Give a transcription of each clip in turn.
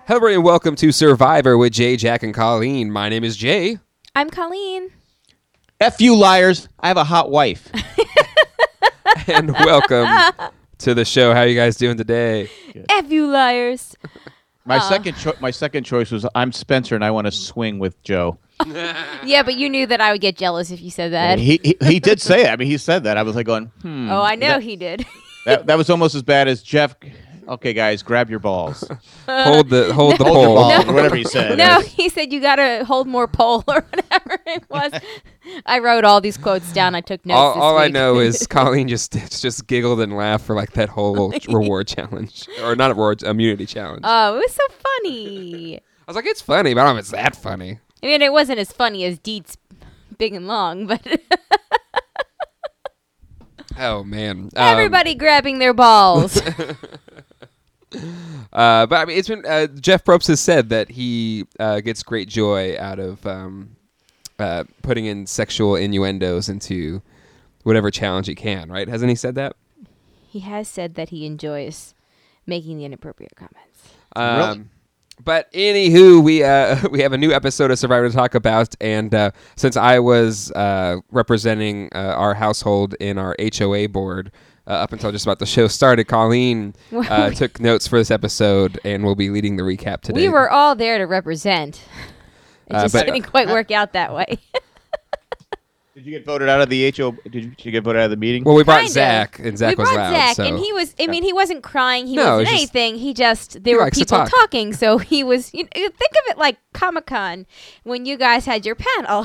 Hello, everybody, and welcome to Survivor with Jay, Jack, and Colleen. My name is Jay. I'm Colleen. F you liars. I have a hot wife. And welcome to the show. How are you guys doing today? F you liars. My second choice was I'm Spencer and I want to swing with Joe. Yeah, but you knew that I would get jealous if you said that. He did say it. I mean, he said that. I was like going, Oh, I know he did. That was almost as bad as Jeff. Okay, guys, grab your balls. Hold the Hold your pole. balls, or whatever he said. No, he said you got to hold more pole or whatever it was. I wrote all these quotes down. I took notes All this I week. know is Colleen just giggled and laughed for like that whole reward challenge. Or not reward, immunity challenge. Oh, it was so funny. I was like, it's funny, but I don't know if it's that funny. I mean, it wasn't as funny as Deet's Big and Long, but Oh, man. everybody grabbing their balls. But I mean, it's been Jeff Probst has said that he gets great joy out of putting in sexual innuendos into whatever challenge he can. Right? Hasn't he said that? He has said that he enjoys making the inappropriate comments. Really? But anywho, we have a new episode of Survivor to talk about, and since I was representing our household in our HOA board up until just about the show started, Colleen took notes for this episode and will be leading the recap today. We were all there to represent. It just but- didn't quite work out that way. Did you get voted out of the HO? Did you get voted out of the meeting? Well, we brought Kinda. Zach, and Zach we was brought loud. Zach, so. and he was. I mean, he wasn't crying. He No, wasn't it's just- anything. He just there were likes to people talk. talking, so he was. You think of it like Comic-Con when you guys had your panel.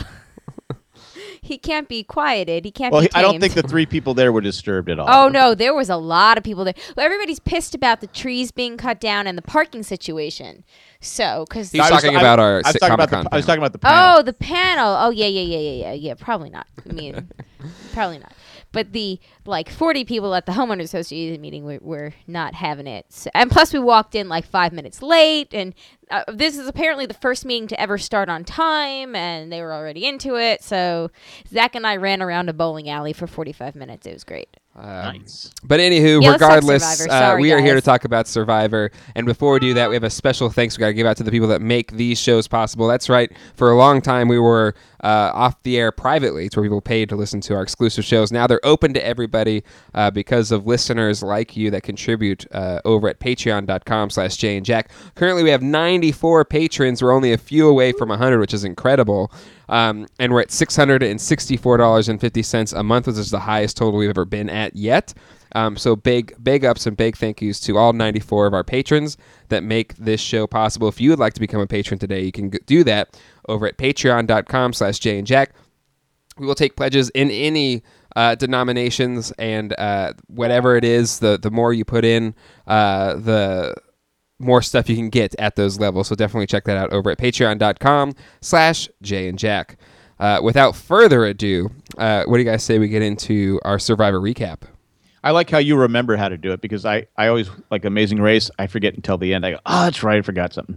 He can't be quieted. He can't Well, be I don't tamed. think the three people there were disturbed at all. Oh no, there was a lot of people there. Well, everybody's pissed about the trees being cut down and the parking situation. So, because He's talking about our I was talking about Comic-Con I was panel. talking about the panel. oh, the panel. Oh yeah. Probably not. I mean, probably not. But the 40 people at the homeowners association meeting were not having it. So, and plus, we walked in 5 minutes late, and this is apparently the first meeting to ever start on time, and they were already into it. So Zach and I ran around a bowling alley for 45 minutes. It was great. Nice. But anywho, Yeah, let's talk regardless, Survivor. Sorry, we are here to guys. talk about Survivor. And before we do that, we have a special thanks we got to give out to the people that make these shows possible. That's right. For a long time, we were off the air privately. It's where people paid to listen to our exclusive shows. Now they're open to everybody because of listeners like you that contribute over at patreon.com/Jay and Jack. Currently, we have 94 patrons. We're only a few away from 100, which is incredible. And we're at $664.50 a month, which is the highest total we've ever been at yet. So big ups and big thank yous to all 94 of our patrons that make this show possible. If you would like to become a patron today, you can do that over at patreon.com/Jay and Jack. We will take pledges in any denominations, and whatever it is, the more you put in, the more stuff you can get at those levels. So definitely check that out over at patreon.com/Jay and Jack. Without further ado, what do you guys say we get into our Survivor recap? I like how you remember how to do it because I always, like Amazing Race, I forget until the end. I go, oh, that's right, I forgot something.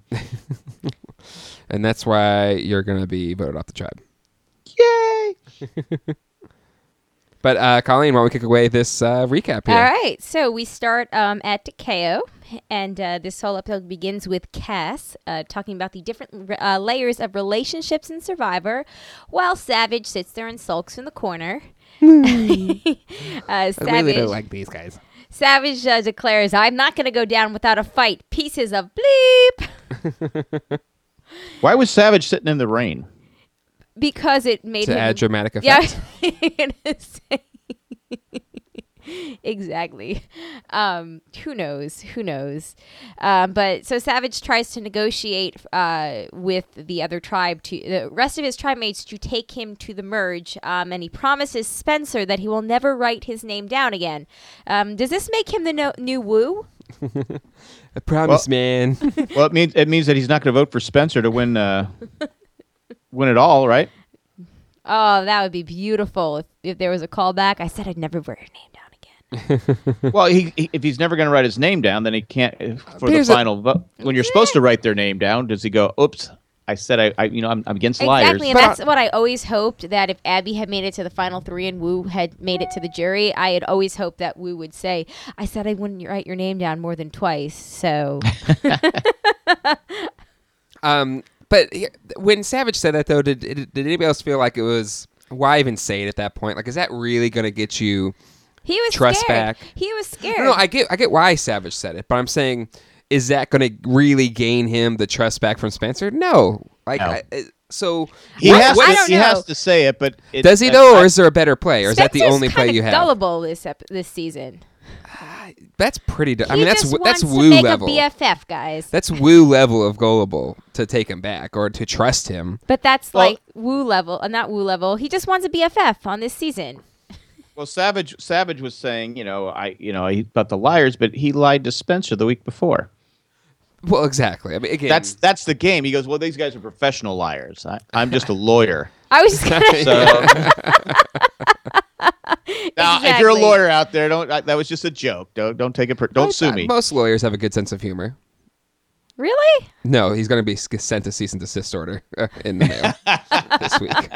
And that's why you're going to be voted off the tribe. Yay! But Colleen, why don't we kick away this recap here? All right, so we start at Takeo, and this whole episode begins with Cass talking about the different layers of relationships in Survivor, while Savage sits there and sulks in the corner. I Savage, really don't like these guys. Savage declares, "I'm not going to go down without a fight. Pieces of bleep." Why was Savage sitting in the rain? Because it made To him add dramatic effect. Yeah, exactly. Who knows? But so Savage tries to negotiate with the other tribe, to the rest of his tribe mates, to take him to the merge. And he promises Spencer that he will never write his name down again. Does this make him the new Woo? I promise, man. Well, it means that he's not going to vote for Spencer to win it all, right? Oh, that would be beautiful if there was a callback. I said I'd never write his name down again. Well, if he's never going to write his name down, then he can't for the Here's a- final vote. When you're supposed to write their name down, does he go, "Oops, I said I'm against liars"? Exactly, and that's what I always hoped, that if Abby had made it to the final three and Wu had made it to the jury, I had always hoped that Wu would say, "I said I wouldn't write your name down more than twice." So But when Savage said that, though, did anybody else feel like it was, why even say it at that point? Like, is that really going to get you He was trust scared. back? He was scared. No, I get why Savage said it, but I'm saying, is that going to really gain him the trust back from Spencer? No. Like, No. So He What- has I to, don't he know. has to say it, but does he though, or is there a better play, or is that the Spencer's only play kinda you have? Gullible this season. That's pretty. I He mean, that's just that's wants woo to make level. a BFF, guys. That's woo level of gullible to take him back or to trust him. But that's Well- like woo level, not woo level. He just wants a BFF on this season. Well, Savage was saying, he about the liars, but he lied to Spencer the week before. Well, exactly. I mean, again, That's the game. He goes, well, these guys are professional liars. I'm just a lawyer. I was just gonna So now, if you're a Exactly. lawyer out there, that was just a joke. Don't take it. Don't sue me. Most lawyers have a good sense of humor. Really? No, he's going to be sent a cease and desist order in the mail this week.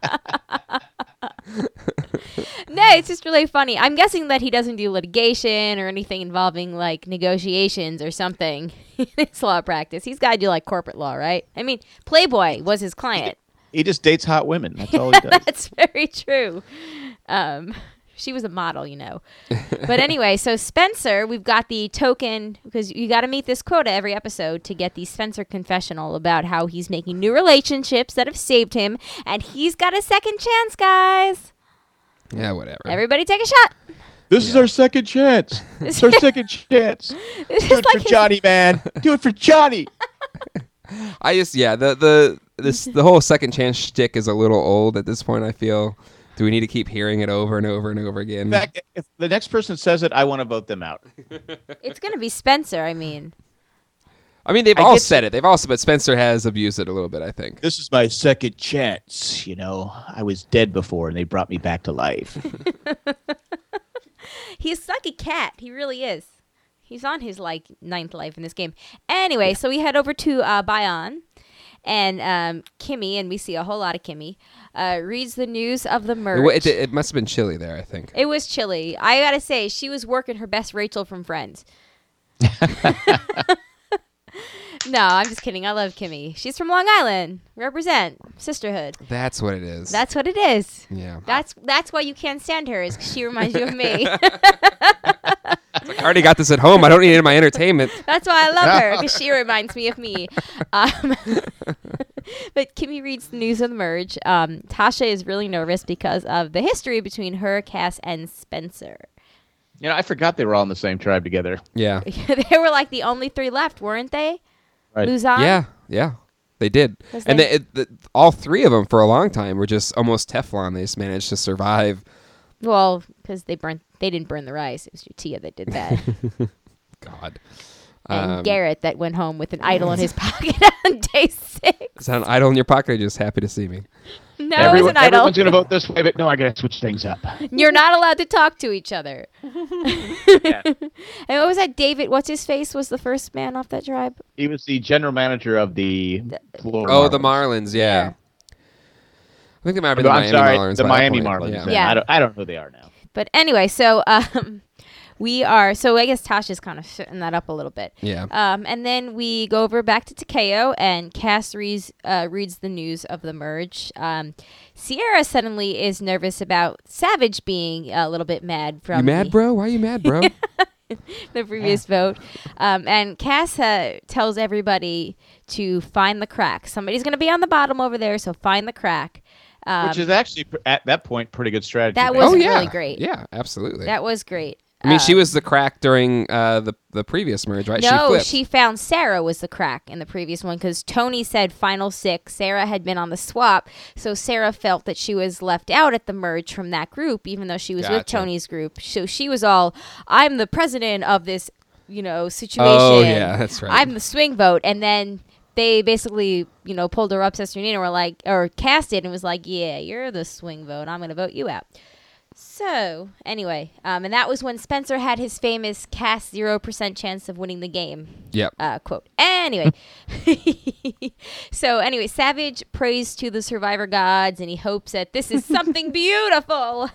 No, it's just really funny. I'm guessing that he doesn't do litigation or anything involving like negotiations or something in his law practice. He's got to do like corporate law, right? I mean, Playboy was his client. He just dates hot women. That's all he does. That's very true. She was a model, you know. But anyway, so Spencer, we've got the token, because you got to meet this quota every episode to get the Spencer confessional about how he's making new relationships that have saved him, and he's got a second chance, guys. Yeah, whatever. Everybody take a shot. This is our second chance. It's our second chance. This Do is it like for his- Johnny, man. Do it for Johnny. I just the whole second chance shtick is a little old at this point. I feel. Do we need to keep hearing it over and over and over again? In fact, if the next person says it, I want to vote them out. It's going to be Spencer, I mean. I mean, they've I all get said it. They've also, but Spencer has abused it a little bit, I think. This is my second chance. I was dead before, and they brought me back to life. He's like a cat. He really is. He's on his like ninth life in this game. Anyway, so we head over to Bayon, and Kimmy, and we see a whole lot of Kimmy, reads the news of the merge. It must have been chilly there, I think. It was chilly. I gotta say, she was working her best Rachel from Friends. No, I'm just kidding. I love Kimmy. She's from Long Island. Represent sisterhood. That's what it is. That's what it is. Yeah. That's why you can't stand her. Is 'cause she reminds you of me. I already got this at home. I don't need it in my entertainment. That's why I love her, because she reminds me of me. But Kimmy reads the news of the merge. Tasha is really nervous because of the history between her, Cass, and Spencer. I forgot they were all in the same tribe together. Yeah. They were like the only three left, weren't they? Right. Luzon? Yeah. They did. 'Cause And they- all three of them for a long time were just almost Teflon. They just managed to survive. Well, because they didn't burn the rice. It was Tia that did that. God. And Garrett that went home with an idol in his pocket on day 6. Is that an idol in your pocket or just happy to see me? No, it was an idol. Everyone's going to vote this way, but no, I got to switch things up. You're not allowed to talk to each other. Yeah. And what was that? David, what's his face, was the first man off that tribe? He was the general manager of the Florida Oh, the Marlins. Marlins, yeah. Yeah. I think it might have been No, the I'm Miami sorry, Marlins. the by that Miami point. Marlins. Yeah. man. Yeah. I don't know who they are now. But anyway, so we are. So I guess Tasha's kind of shutting that up a little bit. Yeah. And then we go over back to Takeo, and Cass reads the news of the merge. Sierra suddenly is nervous about Savage being a little bit mad from You mad, bro? Why are you mad, bro? the previous vote. And Cass tells everybody to find the crack. Somebody's going to be on the bottom over there, so find the crack. Which is actually, at that point, pretty good strategy. That man. was Oh, yeah. really great. Yeah, absolutely. That was great. I mean, she was the crack during the previous merge, right? No, flipped. she found Sarah was the crack in the previous one because Tony said final 6. Sarah had been on the swap, so Sarah felt that she was left out at the merge from that group, even though she was with Gotcha. Tony's group. So she was all, I'm the president of this, situation. Oh, yeah, that's right. I'm the swing vote. And then they basically, pulled her up, Sister Nina, or cast it and was like, yeah, you're the swing vote. I'm going to vote you out. So, anyway, and that was when Spencer had his famous cast 0% chance of winning the game Yep. quote. Anyway, so Savage prays to the survivor gods, and he hopes that this is something beautiful.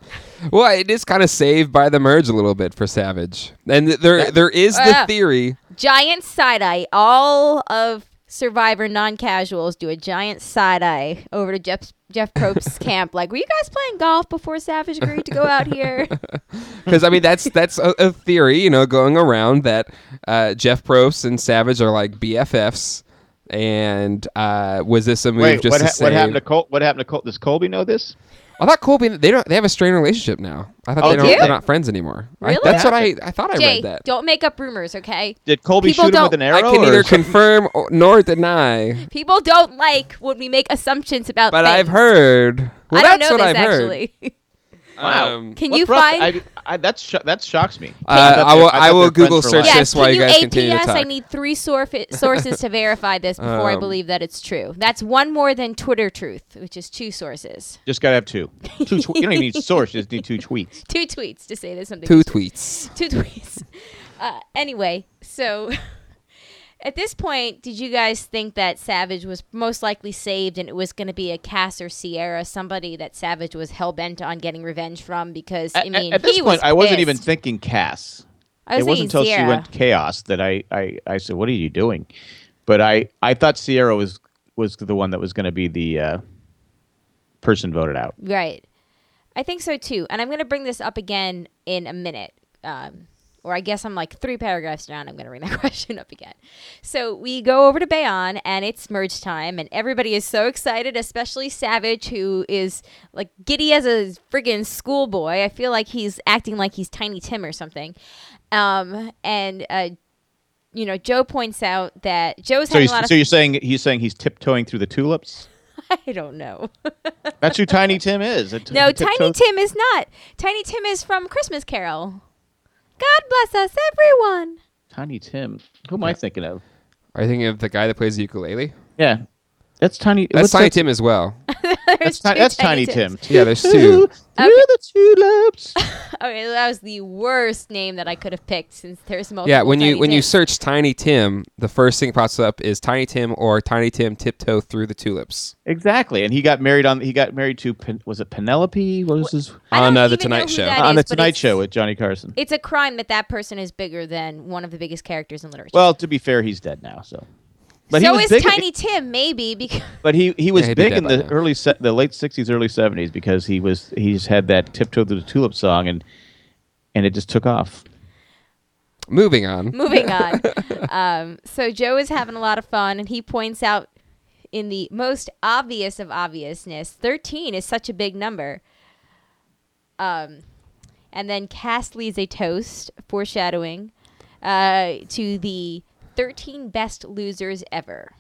Well, it is kind of saved by the merge a little bit for Savage, and there is the yeah. theory. giant side eye. All of Survivor non-casuals do a giant side eye over to Jeff Probst's camp. Like, were you guys playing golf before Savage agreed to go out here? Because I mean, that's a theory, going around that Jeff Probst and Savage are like BFFs. And was this a move Wait, just to say? what happened to Cole? What happened to Cole? Does Colby know this? I thought Colby, they have a strained relationship now. I thought do? they're not friends anymore. Really? That's what I thought. I Jay, read that. don't make up rumors, okay? Did Colby People shoot him with don't- an arrow? I can or neither something? confirm nor deny, People don't like when we make assumptions about but things. I've heard. Well, I don't that's know what this, I've heard. actually. Wow. Can What you rough- find... that shocks me. I will Google search Yes, this while can you you guys continue to APS? talk. I need 3 sources to verify this before I believe that it's true. That's one more than Twitter truth, which is 2 sources. Just gotta have 2. You don't even need source. You just need 2 tweets. 2 tweets to say there's something. 2 is true. tweets. 2 tweets. Anyway, so at this point, did you guys think that Savage was most likely saved and it was going to be a Cass or Sierra, somebody that Savage was hell-bent on getting revenge from? Because, I mean, At this he point, was I wasn't pissed. even thinking Cass. I was It wasn't until thinking she Sierra. went chaos that I said, "What are you doing?" But I thought Sierra was the one that was going to be the person voted out. Right. I think so, too. And I'm going to bring this up again in a minute. Or I guess I'm like 3 paragraphs down. I'm going to bring that question up again. So we go over to Bayonne, and it's merge time, and everybody is so excited, especially Savage, who is like giddy as a friggin' schoolboy. I feel like he's acting like he's Tiny Tim or something. Joe points out that Joe's having a lot of... So you're saying he's tiptoeing through the tulips? I don't know. That's who Tiny Tim is. No, Tiny Tim is not. Tiny Tim is from Christmas Carol. God bless us, everyone. Tiny Tim. Who am I thinking of? Are you thinking of the guy that plays the ukulele? Yeah, that's Tiny. That's what's Tiny that? Tim as well. That's Tiny Tim. Yeah, there's 2. Through the tulips. Okay, that was the worst name that I could have picked since there's multiple. Yeah, when you Tiny Tims. search Tiny Tim, the first thing that pops up is Tiny Tim or Tiny Tim tiptoe through the tulips. Exactly, and he got married to was it Penelope? What was his I on, don't The even know Tonight who Show. that on is, the but Tonight it's- Show with Johnny Carson? It's a crime that person is bigger than one of the biggest characters in literature. Well, to be fair, he's dead now. So, but so he was is big, Tiny Tim, maybe because But he was Yeah, he'd be big dead in by the now. the late '60s, early '70s because he's had that tiptoe through the tulip song and it just took off. Moving on. moving on. So Joe is having a lot of fun, and he points out in the most obvious of obviousness, 13 is such a big number. And then Cass leads a toast, foreshadowing, to the 13 best losers ever.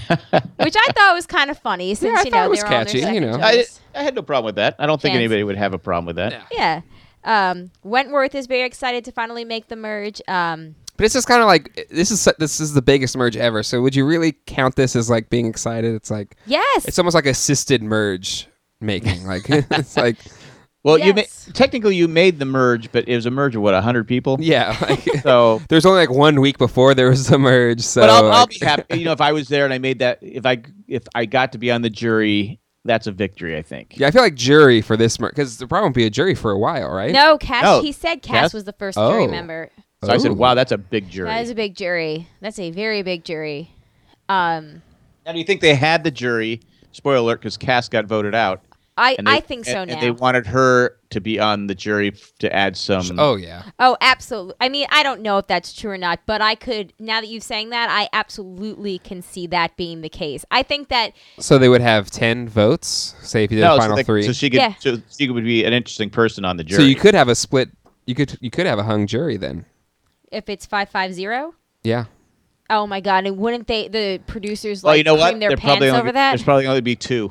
Which I thought was kind of funny since, I thought it was they were on catchy, their second I toast. had no problem with that. I don't think Chance. anybody would have a problem with that. Yeah. Yeah. Wentworth is very excited to finally make the merge. But it's just kind of like this is the biggest merge ever. So would you really count this as like being excited? It's like Yes. it's almost like assisted merge making. Like it's like Well, Yes. technically you made the merge, but it was a merge of what 100 people. yeah. Like, So, there's only like 1 week before there was a merge. So but I'll like, be happy. If I was there and I made that, if I got to be on the jury, that's a victory. I think. yeah, I feel like jury for this merge because there probably won't be a jury for a while, right? No, Cass. No. He said Cass Cass? was the first jury Oh. member. So I said, Ooh. "Wow, that's a big jury." That is a big jury. That's a very big jury. Now, do you think they had the jury? Spoiler alert, because Cass got voted out. and they- I think so and now. they wanted her to be on the jury to add some. Oh yeah. Oh, absolutely. I mean, I don't know if that's true or not, but I could. Now that you're saying that, I absolutely can see that being the case. I think that So they would have 10 votes. Say if you did the final 3. So she could. Yeah. So she would be an interesting person on the jury. So you could have a split. You could have a hung jury then. if it's 5-5-0. Yeah. Oh my God! And wouldn't the producers Well, like you know what? cream their There pants probably over that? There's probably only be 2. But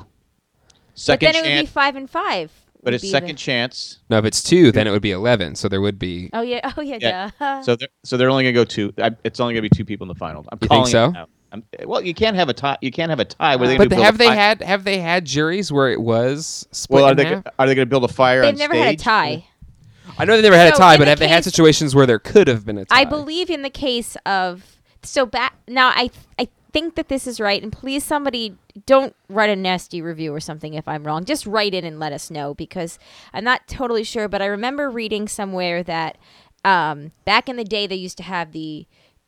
Second then it would be chance, 5-5. but would a be second chance. No, if it's 2, then it would be 11. So there would be. Oh yeah. Oh yeah. Yeah. Duh. So they're only gonna go 2. It's only gonna be 2 people in the final. I'm You think calling so? it now. Well, you can't have a tie. You can't have a tie. Where they But build have a they fi- had juries where it was split Well, in half? are they going to build a fire They've on never stage? had a tie. I know they never had a So tie, in but the have they had case- situations where there could have been a tie? I believe in the case of back now. I think that this is right, and please somebody don't write a nasty review or something if I'm wrong. Just write in and let us know because I'm not totally sure, but I remember reading somewhere that back in the day they used to have the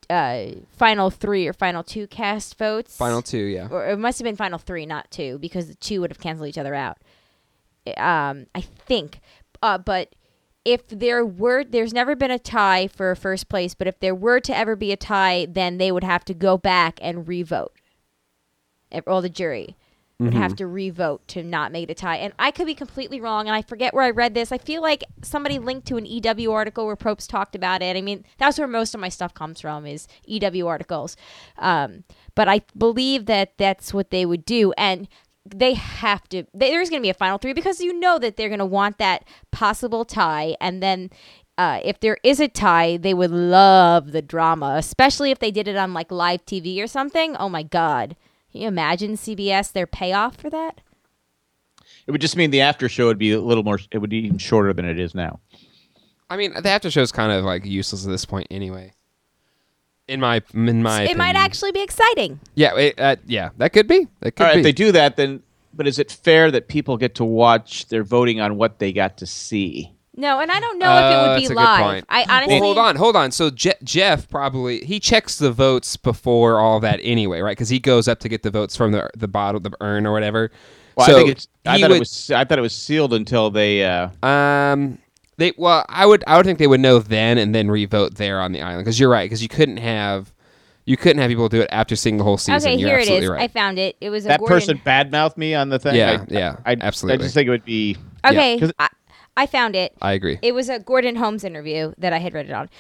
final 3 or final 2 cast votes. Final 2, yeah. Or it must have been final 3, not 2, because the 2 would have canceled each other out. I think. But if there's never been a tie for first place, but if there were to ever be a tie, then they would have to go back and re-vote. All the jury would have to re-vote to not make it a tie. And I could be completely wrong, and I forget where I read this. I feel like somebody linked to an EW article where Probst talked about it. I mean, that's where most of my stuff comes from, is EW articles. But I believe that that's what they would do. And they have to. There's going to be a final 3 because you know that they're going to want that possible tie. And then if there is a tie, they would love the drama, especially if they did it on like live TV or something. Oh, my God. Can you imagine CBS, their payoff for that? It would just mean the after show would be a little more. It would be even shorter than it is now. I mean, the after show is kind of like useless at this point anyway. In my opinion. It might actually be exciting. Yeah, yeah, that could be. That could All right, be. if they do that, then. But is it fair that people get to watch? They're voting on what they got to see. No, and I don't know if it would that's be a good live. point. I honestly. Well, hold on. So Jeff probably he checks the votes before all that anyway, right? Because he goes up to get the votes from the bottle, the urn or whatever. Well, so I think I thought it was sealed until they. I would think they would know then and then re-vote there on the island, because you're right, because you couldn't have people do it after seeing the whole season. Okay, You're here it absolutely is. right. I found it. It was a that Gordon. person badmouthed me on the thing. Yeah, I absolutely. I just think it would be. Okay, Yeah. I found it. I agree. It was a Gordon Holmes interview that I had read it on.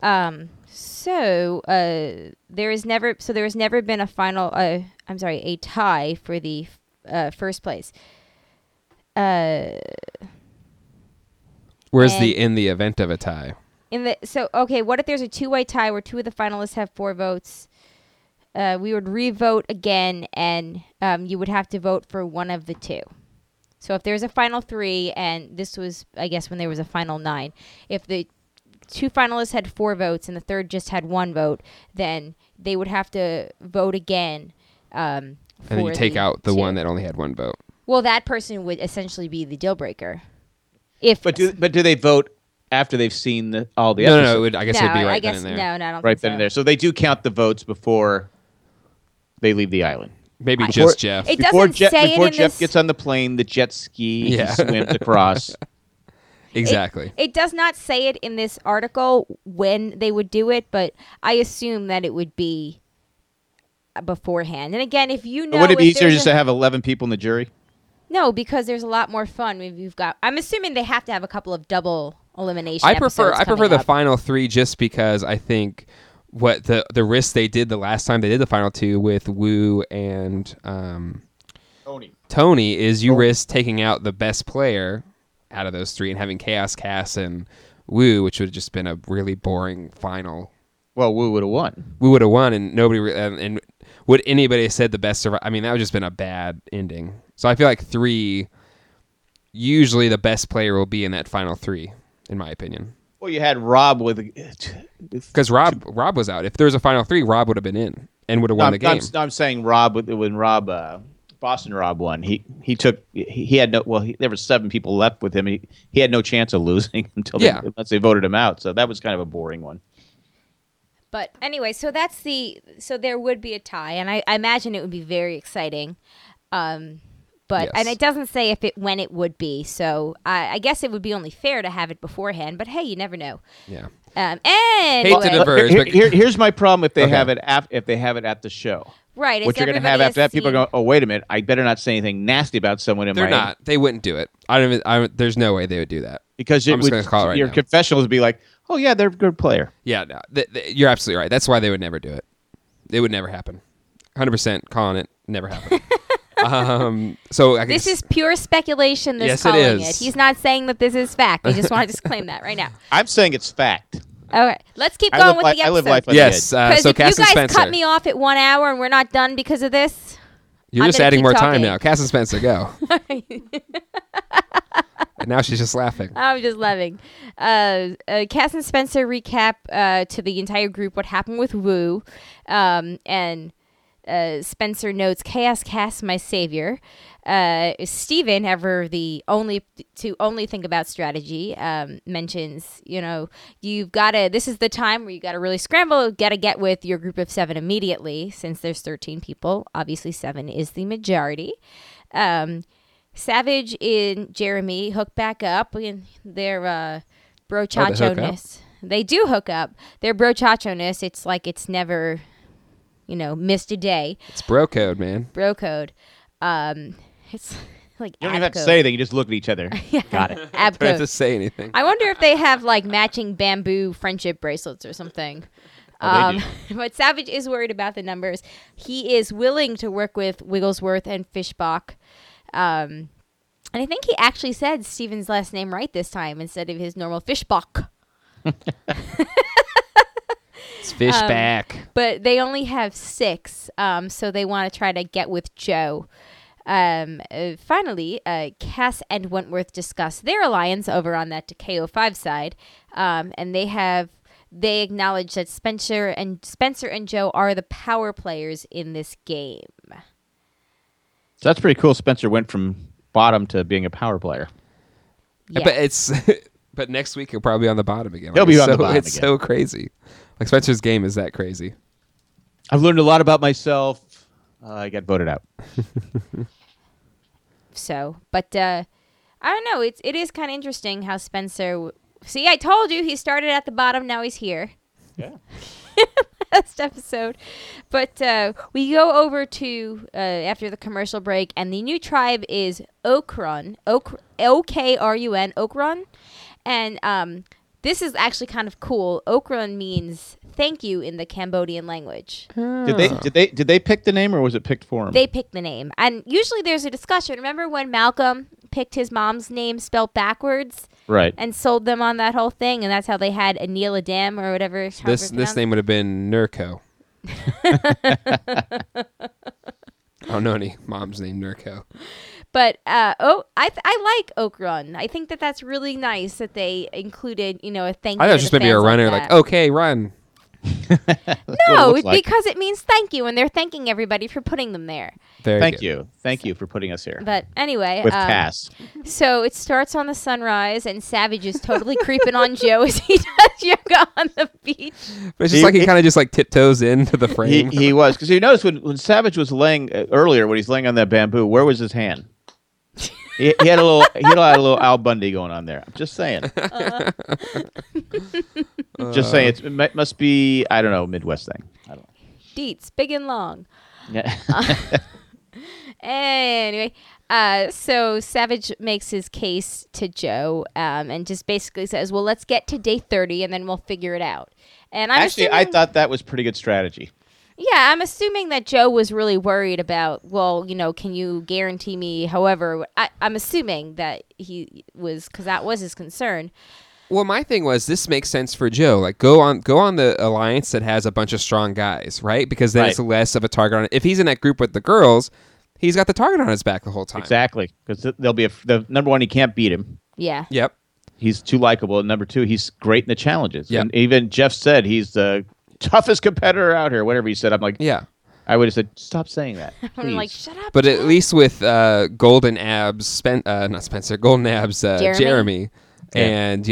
There has never been a final. A tie for the first place. Where's and- in the event of a tie? What if there's a 2-way tie where 2 of the finalists have 4 votes? We would re-vote again, and you would have to vote for one of the 2. So if there's a final 3, and this was, I guess, when there was a final 9, if the 2 finalists had 4 votes and the third just had 1 vote, then they would have to vote again. And then you take out the 2. one that only had 1 vote. Well, that person would essentially be the deal breaker. But do they vote after they've seen all the No, episodes? I guess it'd be I right guess, then and there. No, I don't Right think then so. and there. So they do count the votes before they leave the island. Maybe Before- just Jeff. It Before doesn't say it before in Jeff this. gets on the plane, the jet ski, Yeah. he swims across. Exactly. It does not say it in this article when they would do it, but I assume that it would be beforehand. And again, if you know, Would it be if easier there's just to have 11 people in the jury? No, because there's a lot more fun. I'm assuming they have to have a couple of double elimination. I prefer episodes the coming up. final 3 just because I think what the risk they did the last time they did the final 2 with Wu and Tony is you risk taking out the best player out of those 3 and having Chaos, Cass, and Wu, which would have just been a really boring final. Well, Wu would have won. We would have won, and nobody and would anybody have said the best survivor? I mean, that would have just been a bad ending. So I feel like 3, usually the best player will be in that final 3, in my opinion. Well, you had Rob with Because Rob was out. If there was a final 3, Rob would have been in and would have won the game. I'm saying Rob when Boston Rob won. He had no. Well, there were 7 people left with him. He had no chance of losing unless they voted him out. So that was kind of a boring one. But anyway, so there would be a tie, and I imagine it would be very exciting. But Yes. and it doesn't say when it would be, so I guess it would be only fair to have it beforehand. But hey, you never know. Yeah. Anyway, to diverge, but- Here's my problem if they Okay. have it if they have it at the show. right? What you're going to have after that, people are going, oh, wait a minute, I better not say anything nasty about someone in They're my... not. They wouldn't do it. There's no way they would do that. Because I'm just gonna call it right your now. confessionals would be like, oh, yeah, they're a good player. Yeah, no, you're absolutely right. That's why they would never do it. It would never happen. 100% calling it. Never happen. So I guess, This is pure speculation. This Yes, it calling is. He's not saying that this is fact. I just want to disclaim that right now. I'm saying it's fact. Okay, let's keep I going live with li- the I live episode. life like yes. Because So if Cass you and guys Spencer. cut me off at 1 hour and we're not done because of this, You're I'm just gonna adding keep more talking. time now. Cass and Spencer, go. And now she's just laughing. I'm just loving. Cass and Spencer recap to the entire group what happened with Wu, and Spencer notes, "Chaos Cast, my savior." Steven, ever the only think about strategy, mentions, you've got to, this is the time where you got to really scramble, got to get with your group of 7 immediately, since there's 13 people. Obviously 7 is the majority. Savage and Jeremy hook back up in their brochacho-ness. They do hook up. Their brochacho-ness, it's like it's never, missed a day. It's bro code, man. Bro code. It's like you don't even have to say anything. You just look at each other. Yeah. Got it. Ab Don't have code. to say anything. I wonder if they have like matching bamboo friendship bracelets or something. Oh, But Savage is worried about the numbers. He is willing to work with Wigglesworth and Fishbach. And I think he actually said Steven's last name right this time instead of his normal Fishbach. It's Fishback. But they only have 6, so they want to try to get with Joe. Finally, Cass and Wentworth discuss their alliance over on that KO5 side, and they acknowledge that Spencer and Joe are the power players in this game. So that's pretty cool. Spencer went from bottom to being a power player. Yeah. But next week he'll probably be on the bottom again. He'll be on the bottom It's again. so crazy. Like Spencer's game is that crazy. I've learned a lot about myself. I got voted out. So, but I don't know. It is kind of interesting how Spencer. See, I told you he started at the bottom. Now he's here. Yeah. Last episode. But we go over to after the commercial break, and the new tribe is Okrun, Okrun, Okrun, and this is actually kind of cool. Okrun means thank you in the Cambodian language. Did they pick the name, or was it picked for him? They picked the name, and usually there's a discussion. Remember when Malcolm picked his mom's name spelled backwards? Right. And sold them on that whole thing, and that's how they had Anil Adam or whatever. This name would have been Nurko. I don't know any moms named Nurko. But I like Okrun. I think that's really nice that they included, a thank you. I thought it was just maybe a runner, like, okay, run. No, it like. because it means thank you, and they're thanking everybody for putting them there. Thank you for putting us here. But anyway, With Cass. So it starts on the sunrise, and Savage is totally creeping on Joe as he does yoga on the beach. But it's just like he kind of just like tiptoes into the frame. He was, because you notice when Savage was laying earlier, when he's laying on that bamboo, where was his hand? He had a little Al Bundy going on there. I'm just saying. Just saying. It must be, I don't know, Midwest thing. I don't know. Deets, big and long. Yeah. Anyway, so Savage makes his case to Joe, and just basically says, "Well, let's get to day 30, and then we'll figure it out." And I thought that was pretty good strategy. Yeah, I'm assuming that Joe was really worried about, well, can you guarantee me, however, I'm assuming that he was, because that was his concern. Well, my thing was, this makes sense for Joe. Like, go on the alliance that has a bunch of strong guys, right? Because then it's less of a target on it. If he's in that group with the girls, he's got the target on his back the whole time. Exactly, because there'll be the number one, he can't beat him. Yeah. Yep. He's too likable. And number 2, he's great in the challenges. Yep. And even Jeff said he's the toughest competitor out here. Whatever he said, I'm like, yeah. I would have said, stop saying that. I'm like, shut up. But at least with Golden Abs, Golden Abs, Jeremy, and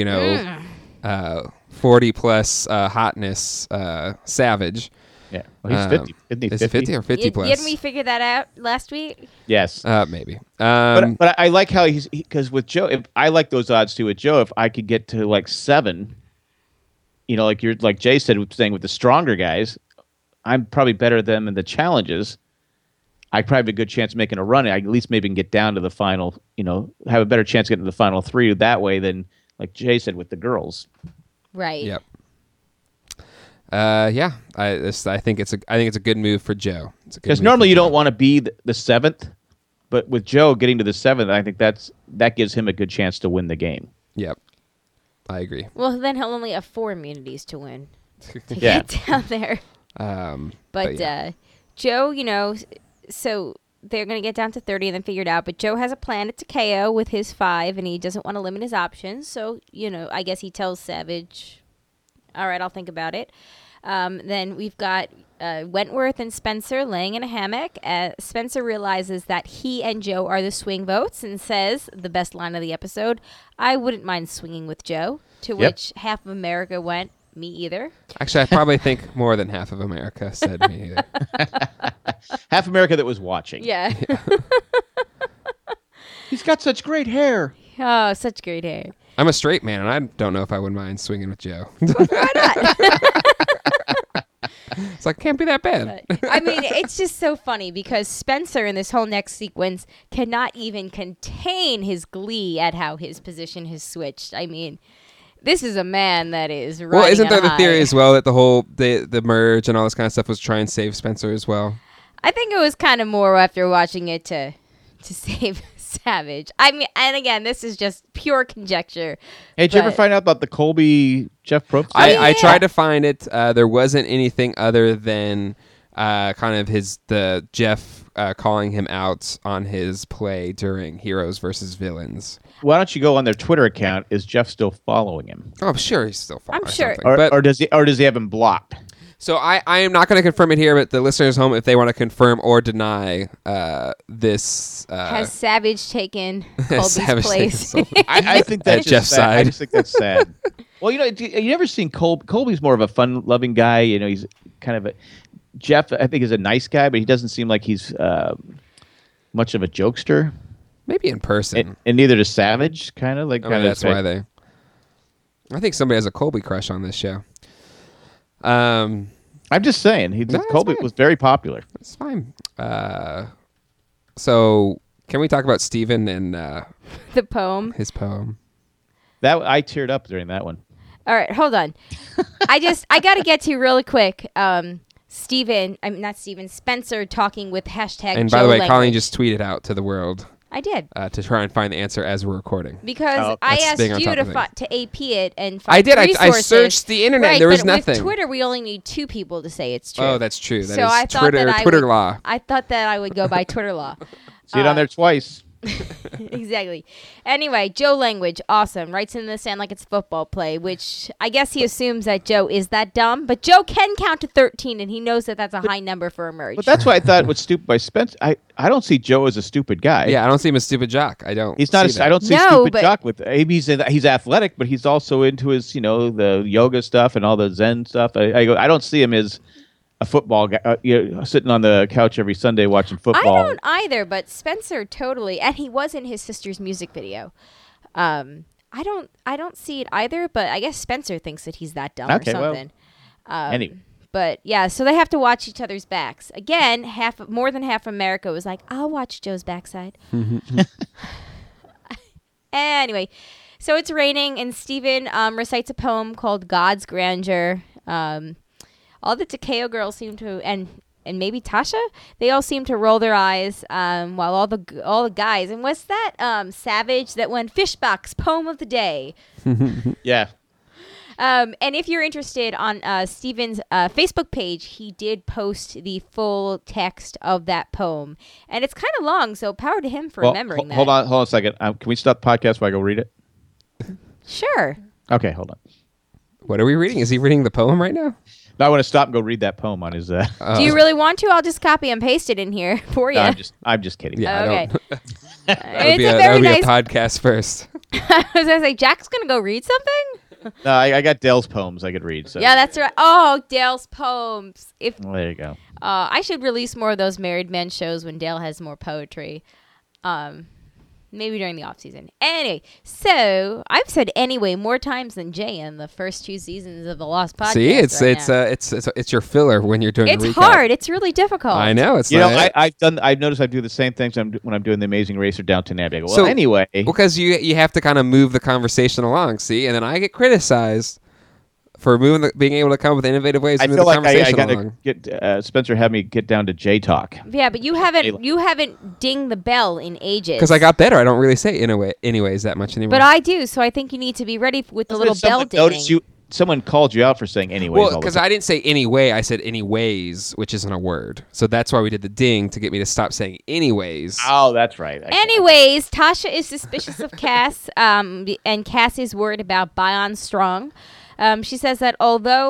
40 plus hotness, Savage. Yeah, well, he's 50. Isn't he? Is he 50 or 50 plus? Didn't we figure that out last week? Yes. Maybe. But I like how because with Joe, if I like those odds too with Joe. If I could get to like 7, like Jay said, saying with the stronger guys, I'm probably better than them in the challenges. I probably have a good chance of making a run. I at least maybe can get down to the final. Have a better chance of getting to the final 3 that way than, like Jay said, with the girls. Right. Yep. Yeah. I think it's a good move for Joe. Because normally you don't want to be the 7th, but with Joe getting to the 7th, I think that gives him a good chance to win the game. Yep. I agree. Well, then he'll only have 4 immunities to win to Yeah. get down there. But yeah. Joe, so they're going to get down to 30 and then figure it out. But Joe has a plan at Takeo with his 5, and he doesn't want to limit his options. So, I guess he tells Savage, all right, I'll think about it. Then we've got Wentworth and Spencer laying in a hammock. Spencer realizes that he and Joe are the swing votes and says, the best line of the episode, "I wouldn't mind swinging with Joe," to which half of America went, "Me either." Actually, I probably think more than half of America said me either. Half America that was watching. Yeah. He's got such great hair. Oh, such great hair. I'm a straight man, and I don't know if I would mind swinging with Joe. Why not? It's like, can't be that bad. I mean, it's just so funny because Spencer in this whole next sequence cannot even contain his glee at how his position has switched. I mean, this is a man that is riding Well, isn't on there a the high. theory as well that the whole the merge and all this kind of stuff was try and save Spencer as well? I think it was kind of more after watching it to save Savage. I mean, and again, this is just pure conjecture. Hey, did you ever but- find out about the Colby Jeff Probst? I yeah. tried to find it. There wasn't anything other than kind of the Jeff calling him out on his play during Heroes versus Villains. Why don't you go on their Twitter account? Is Jeff still following him, Oh, I'm sure he's still following. I'm sure. or does he have him blocked? So I am not going to confirm it here, but the listeners home, if they want to confirm or deny this, Has Savage taken Colby's Savage place? taken Colby. I think At that's Jeff's just sad. I side. just think that's sad. Well, you ever seen Colby? Colby's more of a fun-loving guy. You know, he's kind of a Jeff. I think is a nice guy, but he doesn't seem like he's much of a jokester. Maybe in person. And neither does Savage. Kind of like. I mean, that's why they. I think somebody has a Colby crush on this show. I'm just saying, No, it's Colby fine. was very popular. It's fine. So can we talk about Stephen and The poem. his poem? That I teared up during that one. All right, hold on. I got to get to really quick. Spencer talking with hashtag And Joe by the way, language. Colleen just tweeted out to the world I did. to try and find the answer as we're recording. Because Oh, I that's asked being on you top to of things. to AP it and find I did. I resources. searched the internet. Right, There was but nothing. With Twitter, we only need 2 people to say it's true. Oh, that's true. That So is I thought Twitter. that I Twitter would- law. I thought that I would go by Twitter law. See it on there twice. Exactly. Anyway, Joe language, awesome. Writes in the sand like it's a football play, which I guess he assumes that Joe is that dumb. But Joe can count to 13, and he knows that that's a high number for a merge. But that's why I thought was stupid by Spencer. I don't see Joe as a stupid guy. Yeah, I don't see him as stupid jock. I don't. He's not. see that. I don't see No, stupid but- jock with. He's athletic, but he's also into his the yoga stuff and all the Zen stuff. I don't see him as a football guy, sitting on the couch every Sunday watching football. I don't either, but Spencer totally, and he was in his sister's music video. I don't see it either, but I guess Spencer thinks that he's that dumb Okay, or well, something. Anyway, But yeah, so they have to watch each other's backs. Again, more than half America was like, "I'll watch Joe's backside." Anyway, so it's raining, and Stephen recites a poem called "God's Grandeur." All the Takeo girls seem to, and maybe Tasha, they all seem to roll their eyes, while all the guys. And what's that Savage that went Fishbox poem of the day? yeah. And if you're interested on Stephen's Facebook page, he did post the full text of that poem, and it's kind of long. So power to him for remembering that. Hold on a second. Can we stop the podcast while I go read it? Sure. Okay, hold on. What are we reading? Is he reading the poem right now? No, I want to stop and go read that poem on his. Do you really want to? I'll just copy and paste it in here for you. No, I'm just kidding. Yeah, Okay. I don't. It's a that very would be nice. a podcast first. I was gonna say Jack's gonna go read something. No, I got Dale's poems I could read. So Yeah, that's right. Oh, Dale's poems. If Well, there you go. I should release more of those married men shows when Dale has more poetry. Maybe during the off season. Anyway, so I've said anyway more times than Jay in the first 2 seasons of the Lost Podcast. See, right now. it's your filler when you're doing It's the recap. hard. It's really difficult. I know it's You know, not. I've noticed I do the same things when I'm doing the Amazing Racer Downton Abbey. I go, well, So- anyway, because you have to kind of move the conversation along. See, and then I get criticized for being able to come up with innovative ways to I move feel the like I conversation got to along. get Spencer had me get down to J talk. Yeah, but you haven't dinged the bell in ages. Because I got better. I don't really say anyways that much anymore. But I do, so I think you need to be ready with the little bell dinging. Someone called you out for saying anyways. well, because I didn't say anyway, I said anyways, which isn't a word. So that's why we did the ding to get me to stop saying anyways. Oh, that's right. Anyways, Tasha is suspicious of Cass, and Cass is worried about Bion Strong. She says that although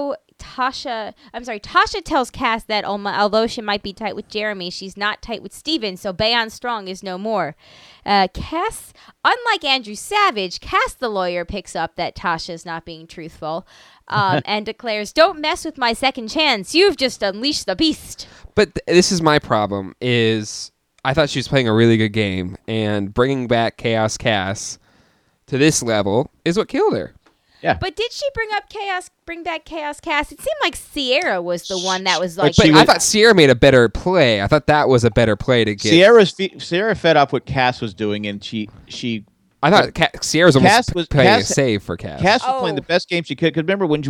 Tasha tells Cass that although she might be tight with Jeremy, she's not tight with Steven, so Bayon Strong is no more. Cass, unlike Andrew Savage, Cass the lawyer picks up that Tasha's not being truthful and declares, "Don't mess with my second chance. You've just unleashed the beast." But this is my problem, is I thought she was playing a really good game, and bringing back Chaos Cass to this level is what killed her. Yeah. But did she bring back Chaos Cass? It seemed like Sierra was the one that was like... But I thought Sierra made a better play. I thought that was a better play to get. Sierra fed off what Cass was doing, and she I thought Sierra's almost playing a Cass- save for Cass. Cass was playing the best game she could. Because remember when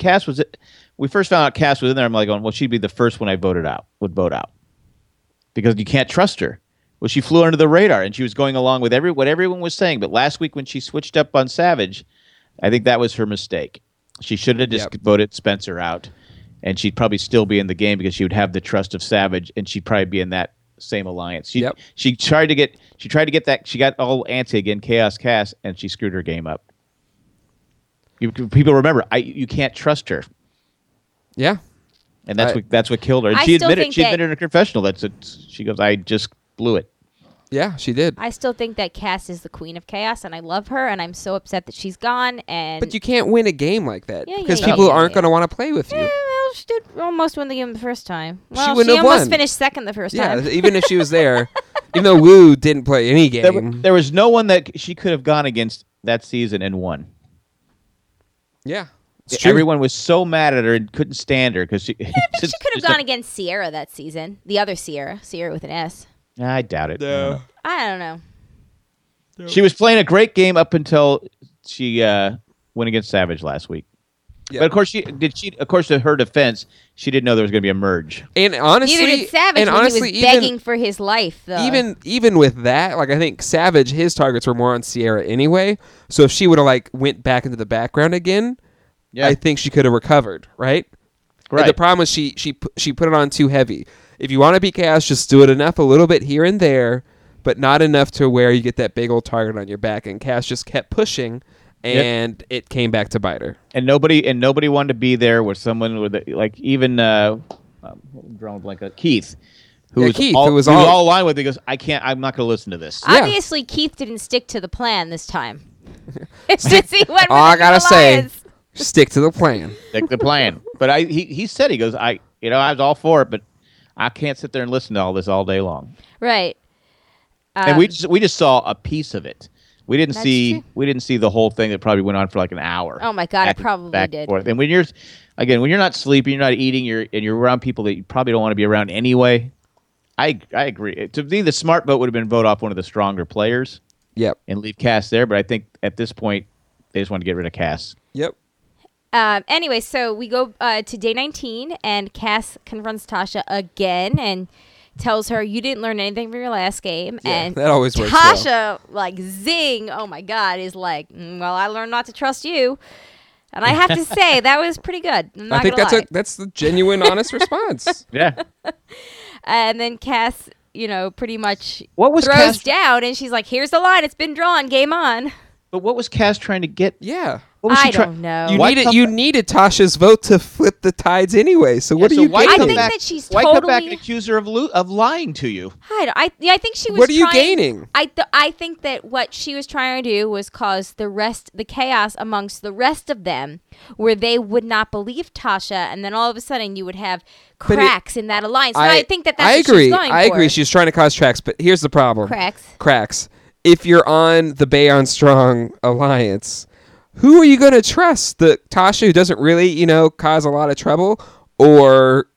we first found out Cass was in there, I'm like, well, she'd be the first one would vote out. Because you can't trust her. Well, she flew under the radar, and she was going along with what everyone was saying. But last week when she switched up on Savage, I think that was her mistake. She should have just voted Spencer out, and she'd probably still be in the game because she would have the trust of Savage, and she'd probably be in that same alliance. She tried to get that. She got all antsy again, Chaos Cass, and she screwed her game up. People remember, you can't trust her. Yeah, and that's what killed her. And she admitted in her confessional she goes, I just blew it. Yeah, she did. I still think that Cass is the queen of chaos, and I love her, and I'm so upset that she's gone. But you can't win a game like that because people aren't going to want to play with you. Well, she did almost win the game the first time. Well, she wouldn't have almost won. Finished second the first time. Yeah, even if she was there, even though Wu didn't play any game. There was no one that she could have gone against that season and won. Yeah. Everyone was so mad at her and couldn't stand her because she. But she could have gone against Sierra that season. The other Sierra with an S. I doubt it. No. I don't know. No. She was playing a great game up until she went against Savage last week. Yeah. But of course, to her defense, she didn't know there was going to be a merge. And honestly, neither did Savage when he was begging for his life. Though. Even with that, like I think Savage, his targets were more on Sierra anyway. So if she would have went back into the background again, I think she could have recovered. Right. And the problem was she put it on too heavy. If you want to be Chaos, just do it a little bit here and there, but not enough to where you get that big old target on your back. And Cass just kept pushing, and it came back to bite her. And nobody wanted to be there with someone with even drawing blank Keith, who was all aligned with. He goes, I'm not going to listen to this. Obviously, Keith didn't stick to the plan this time. It's just he went. All I gotta say, stick to the plan. Stick to the plan. But he said I was all for it, but I can't sit there and listen to all this all day long. Right. And we just saw a piece of it. We didn't see the whole thing that probably went on for an hour. Oh my God, it probably did. And when you're not sleeping, you're not eating, and you're around people that you probably don't want to be around anyway. I agree. To me, the smart vote would have been vote off one of the stronger players. Yep. And leave Cass there, but I think at this point they just want to get rid of Cass. Yep. Anyway, so we go to day 19, and Cass confronts Tasha again and tells her, "You didn't learn anything from your last game." Yeah, and that always works. Tasha, zing! Oh my God, is well, I learned not to trust you, and I have to say that was pretty good. I think that's the genuine, honest response. Yeah. And then Cass, pretty much throws Cass down, and she's like, "Here's the line. It's been drawn. Game on." But what was Cass trying to get? Yeah. I don't know. You needed Tasha's vote to flip the tides anyway. So what are you gaining? I think that she's why come back and accuse her of lying to you? I think she was. What are you gaining? I think that what she was trying to do was cause the chaos amongst the rest of them, where they would not believe Tasha, and then all of a sudden you would have cracks in that alliance. I think that's what she's going for. I agree. She's trying to cause cracks, but here's the problem. Cracks. If you're on the Bayon Strong alliance, who are you going to trust? The Tasha who doesn't really, cause a lot of trouble, or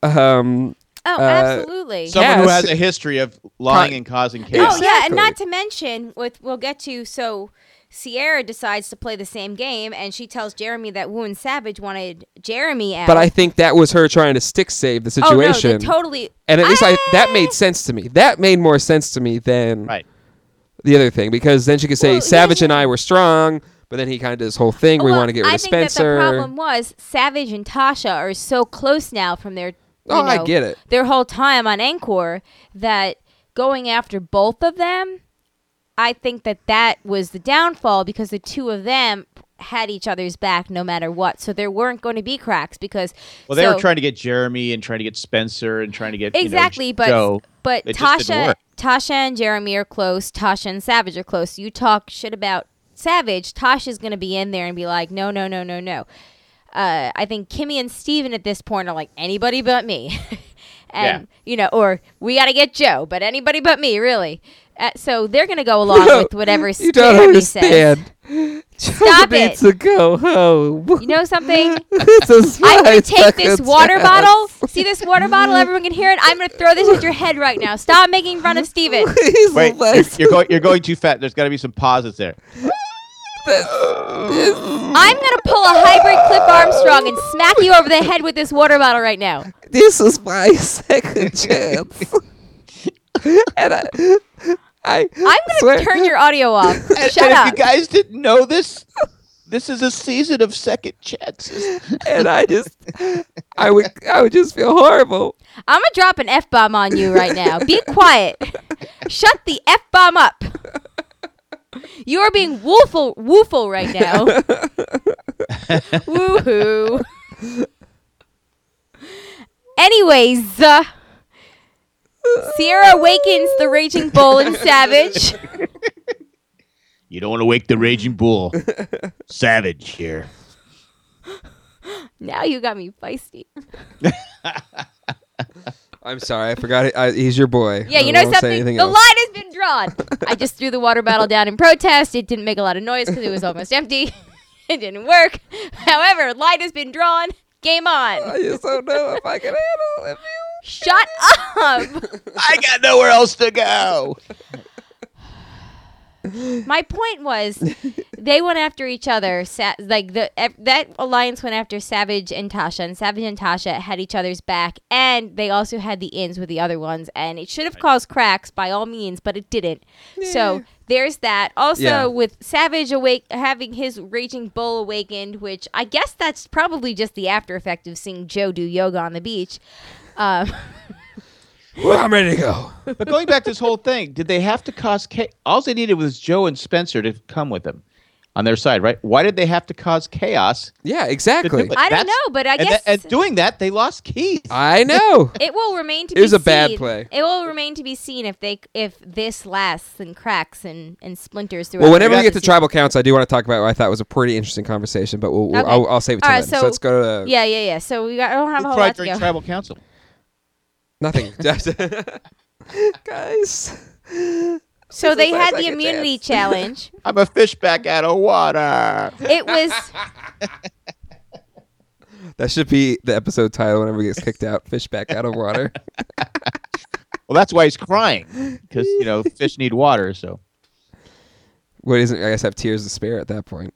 absolutely, someone who has a history of lying and causing chaos. Oh yeah, and not to mention we'll get to. So Sierra decides to play the same game, and she tells Jeremy that Wu and Savage wanted Jeremy out. But I think that was her trying to save the situation. Oh no, totally. And at least that made sense to me. That made more sense to me than the other thing, because then she could say Savage and I were strong. But then he kind of did this whole thing where we want to get rid of Spencer. I think that the problem was Savage and Tasha are so close now from their I get it. Their whole time on Encore that going after both of them, I think that was the downfall, because the two of them had each other's back no matter what. So there weren't going to be cracks because Well, they were trying to get Jeremy and trying to get Spencer and trying to get exactly, Joe. But It just didn't work. Tasha and Jeremy are close. Tasha and Savage are close. You talk shit about Savage, Tasha's going to be in there and be like, no. I think Kimmy and Steven at this point are like, anybody but me. And, or we got to get Joe, but anybody but me, really. So they're going to go along with whatever You don't Jeremy says. understand. Stop Joe it. needs to go home. You know something? This is I'm going my to take this second water chance. bottle. See this water bottle? Everyone can hear it. I'm going to throw this at your head right now. Stop making fun of Steven. Please, Wait, Lex. you're going too fast. There's got to be some pauses there. I'm going to pull a hybrid Cliff Armstrong and smack you over the head with this water bottle right now. This is my second chance. And I'm I'm going to turn your audio off. And Shut if up. you guys didn't know this is a season of second chances. and I would just feel horrible. I'm going to drop an F-bomb on you right now. Be quiet. Shut the F-bomb up. You are being wooful right now. Woohoo. Anyways, Sierra awakens the Raging Bull and Savage. You don't want to wake the raging bull. Savage here. Now you got me feisty. I'm sorry, I forgot it. He's your boy. Yeah, you I know won't say something? anything The else. line has been drawn. I just threw the water bottle down in protest. It didn't make a lot of noise because it was almost empty. It didn't work. However, line has been drawn. Game on. I just don't know if I can handle it. Shut up. I got nowhere else to go. My point was, they went after each other. That alliance went after Savage and Tasha, and Savage and Tasha had each other's back, and they also had the ins with the other ones, and it should have caused cracks by all means, but it didn't. So there's that. Also, with Savage having his Raging Bull awakened, which I guess that's probably just the after effect of seeing Joe do yoga on the beach. Well, I'm ready to go. But going back to this whole thing, did they have to cause chaos? All they needed was Joe and Spencer to come with them on their side, right? Why did they have to cause chaos? Yeah, exactly. I don't know, but I guess... And doing that, they lost Keith. I know. It will remain to It be was a seen. bad play. It will remain to be seen if this lasts and cracks and splinters throughout. Well, whenever we the get to season. tribal counts, I do want to talk about what I thought was a pretty interesting conversation, but Okay. I'll save it till All right, then. So let's go to Yeah. So I don't have a Who whole cried lot to during go. tribal council? nothing. Guys. So they my had the second immunity chance. challenge. I'm a fish back out of water. It was That should be the episode title whenever he gets kicked out. Fish back out of water. Well, that's why he's crying because fish need water. So What isn't? I guess have tears to spare at that point.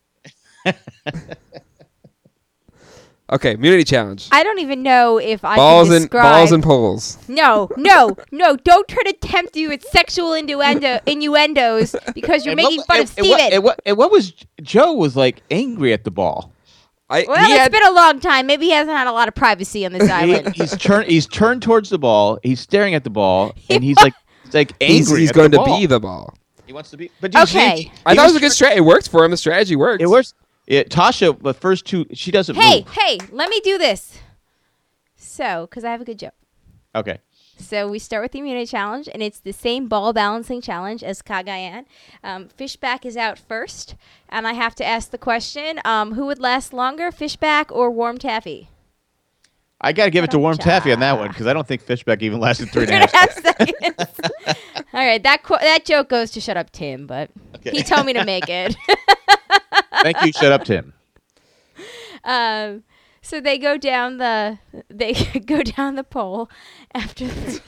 Okay, immunity challenge. I don't even know if I Balls can and describe. balls and poles. No. Don't try to tempt you with sexual innuendos because you're making fun of Steven. What was Joe was like angry at the ball. Well, it's been a long time. Maybe he hasn't had a lot of privacy on this island. He's turned towards the ball. He's staring at the ball, and he's like angry. He's at going the to ball. be the ball. He wants to be. But you Okay. see, I thought it was a good strategy. It worked for him. The strategy worked. It works. Tasha, the first two, she doesn't Hey, move. let me do this. So, because I have a good joke. Okay. So we start with the immunity challenge, and it's the same ball balancing challenge as Cagayan. Fishback is out first, and I have to ask the question, who would last longer, Fishback or Warm Taffy? I got to give it to Warm Taffy on that one because I don't think Fishback even lasted 3.5 3.5 seconds. seconds. All right, that joke goes to shut up Tim, but Okay. he told me to make it. Thank you. Shut up, Tim. So they go down the pole after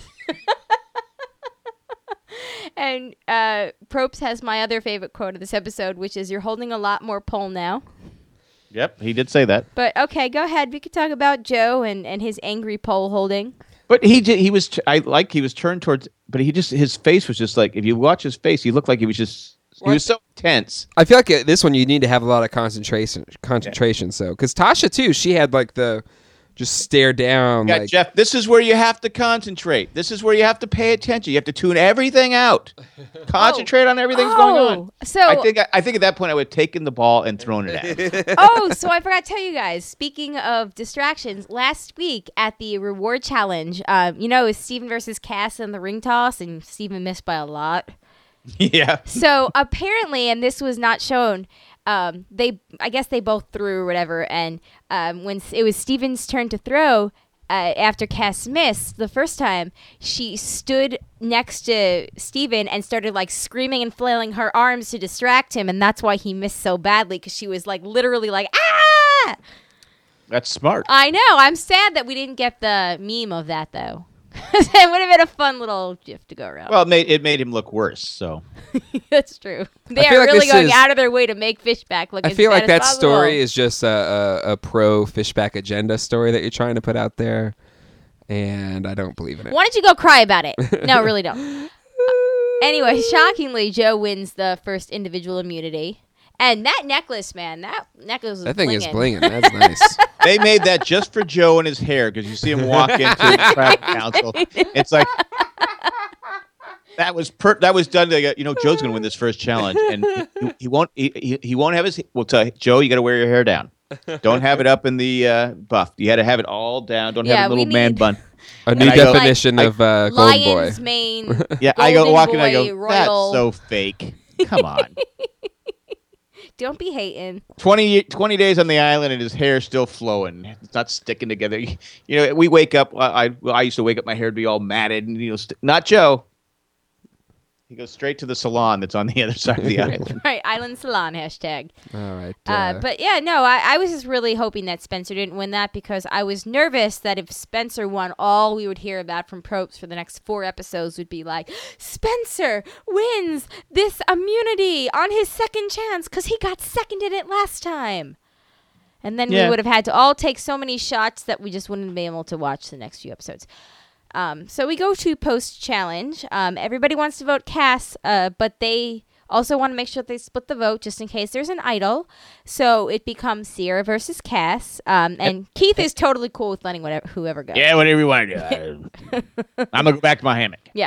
and Probst has my other favorite quote of this episode, which is, "You're holding a lot more pole now." Yep, he did say that. But okay, go ahead. We could talk about Joe and his angry pole holding. But he was turned towards, but his face was just like, if you watch his face, he looked like he was so tense. I feel like this one you need to have a lot of concentration. So, because Tasha too, she had like the just stare down. Yeah, like, Jeff, this is where you have to concentrate. This is where you have to pay attention. You have to tune everything out. Concentrate on everything that's going on. So I think at that point I would have taken the ball and thrown it at him. so I forgot to tell you guys. Speaking of distractions, last week at the reward challenge, it was Steven versus Cass in the ring toss, and Steven missed by a lot. Yeah. So apparently, and this was not shown, I guess they both threw or whatever, and when it was Steven's turn to throw, after Cass missed the first time, she stood next to Steven and started like screaming and flailing her arms to distract him, and that's why he missed so badly, because she was like literally like, ah! That's smart. I know. I'm sad that we didn't get the meme of that, though. It would have been a fun little gif to go around. Well, it made him look worse, so. That's true. They feel are like really this going is- out of their way to make Fishback look I as feel bad like as that possible. story is just a pro Fishback agenda story that you're trying to put out there, and I don't believe in it. Why don't you go cry about it? No, really don't. Anyway, shockingly, Joe wins the first individual immunity. And that necklace, man, that necklace is That thing blinging. is blinging. That's nice. They made that just for Joe and his hair, because you see him walk into the traffic council. It's like that was done. Joe's going to win this first challenge, and he won't. He won't have his. We'll tell you, Joe, you got to wear your hair down. Don't have it up in the buff. You had to have it all down. Don't Yeah, have a little we man need- bun. A new I go- definition of Golden Boy. Lion's mane. Yeah, I go Golden walking. I go. Boy, That's royal. so fake. Come on. Don't be hating. 20 days on the island and his hair's still flowing. It's not sticking together. We wake up. I used to wake up, my hair would be all matted, and not Joe. He goes straight to the salon that's on the other side of the island. Right, Island Salon hashtag. All right. But yeah, no, I was just really hoping that Spencer didn't win that, because I was nervous that if Spencer won, all we would hear about from Probst for the next 4 episodes would be like, Spencer wins this immunity on his second chance because he got second in it last time. And then Yeah. we would have had to all take so many shots that we just wouldn't be able to watch the next few episodes. So we go to post-challenge. Everybody wants to vote Cass, but they also want to make sure that they split the vote just in case there's an idol. So it becomes Sierra versus Cass. And Keith is totally cool with letting whoever go. Yeah, whatever you want to do. I'm gonna go back to my hammock. Yeah.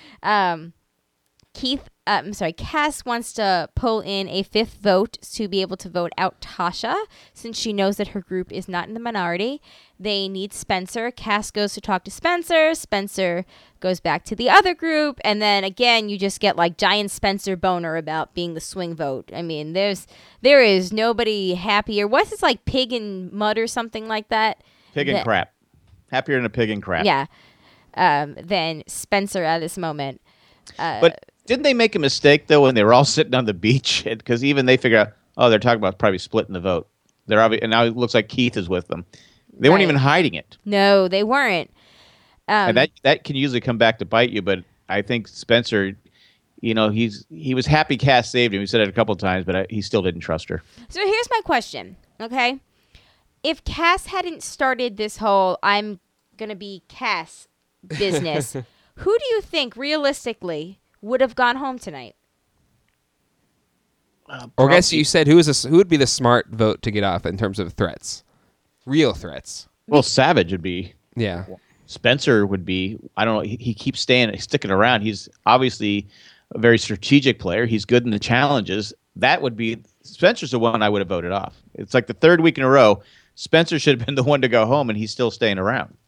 Cass wants to pull in a 5th vote to be able to vote out Tasha, since she knows that her group is not in the minority. They need Spencer. Cass goes to talk to Spencer. Spencer goes back to the other group. And then again, you just get like giant Spencer boner about being the swing vote. I mean, there is nobody happier. What's this, like pig and mud or something like that? Pig and crap. Happier than a pig and crap. Yeah. Than Spencer at this moment. But didn't they make a mistake though when they were all sitting on the beach? Because even they figure out, oh, they're talking about probably splitting the vote. And now it looks like Keith is with them. They weren't Right. even hiding it. No, they weren't. And that can usually come back to bite you. But I think Spencer, he was happy Cass saved him. He said it a couple of times, but he still didn't trust her. So here's my question, okay? If Cass hadn't started this whole I'm going to be Cass business, who do you think realistically would have gone home tonight? Or I guess you said who would be the smart vote to get off in terms of threats? Real threats. Well, Savage would be. Yeah. Spencer would be. I don't know. He keeps sticking around. He's obviously a very strategic player. He's good in the challenges. That would be Spencer's the one I would have voted off. It's like the 3rd week in a row. Spencer should have been the one to go home, and he's still staying around.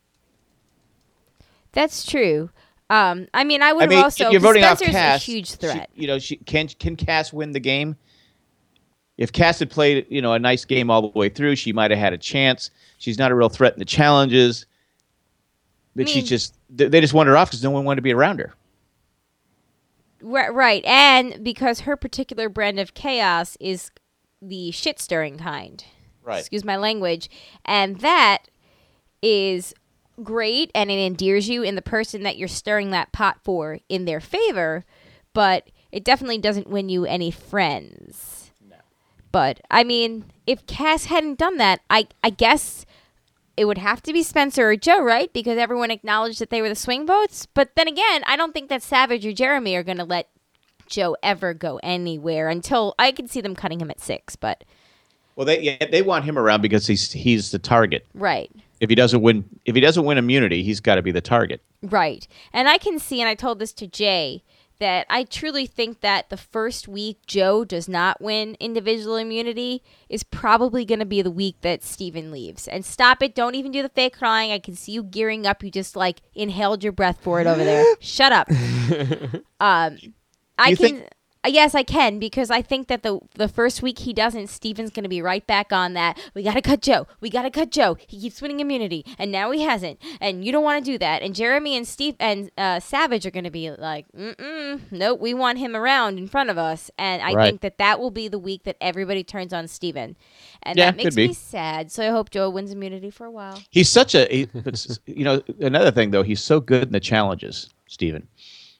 That's true. I would have also. if you're voting off Spencer's Cass, a huge threat. Can Cass win the game? If Cass had played, a nice game all the way through, she might have had a chance. She's not a real threat in the challenges, but they just want her off because no one wanted to be around her. Right, and because her particular brand of chaos is the shit-stirring kind. Right. Excuse my language. And that is great, and it endears you in the person that you're stirring that pot for in their favor, but it definitely doesn't win you any friends. No. But, if Cass hadn't done that, I guess it would have to be Spencer or Joe, right? Because everyone acknowledged that they were the swing votes. But then again, I don't think that Savage or Jeremy are going to let Joe ever go anywhere until I can see them cutting him at 6. But Well, they want him around because he's the target. right. if he doesn't win immunity, he's got to be the target. Right. And I can see, and I told this to Jay, that I truly think that the first week Joe does not win individual immunity is probably going to be the week that Steven leaves. And stop it. Don't even do the fake crying. I can see you gearing up. You just like inhaled your breath for it over there. Shut up. Yes, I can, because I think that the first week he doesn't, Steven's going to be right back on that. We got to cut Joe. He keeps winning immunity, and now he hasn't. And you don't want to do that. And Jeremy and Steve and Savage are going to be like, nope, we want him around in front of us. And I think that will be the week that everybody turns on Steven. And that makes me sad. So I hope Joe wins immunity for a while. He's such another thing, though, he's so good in the challenges, Steven.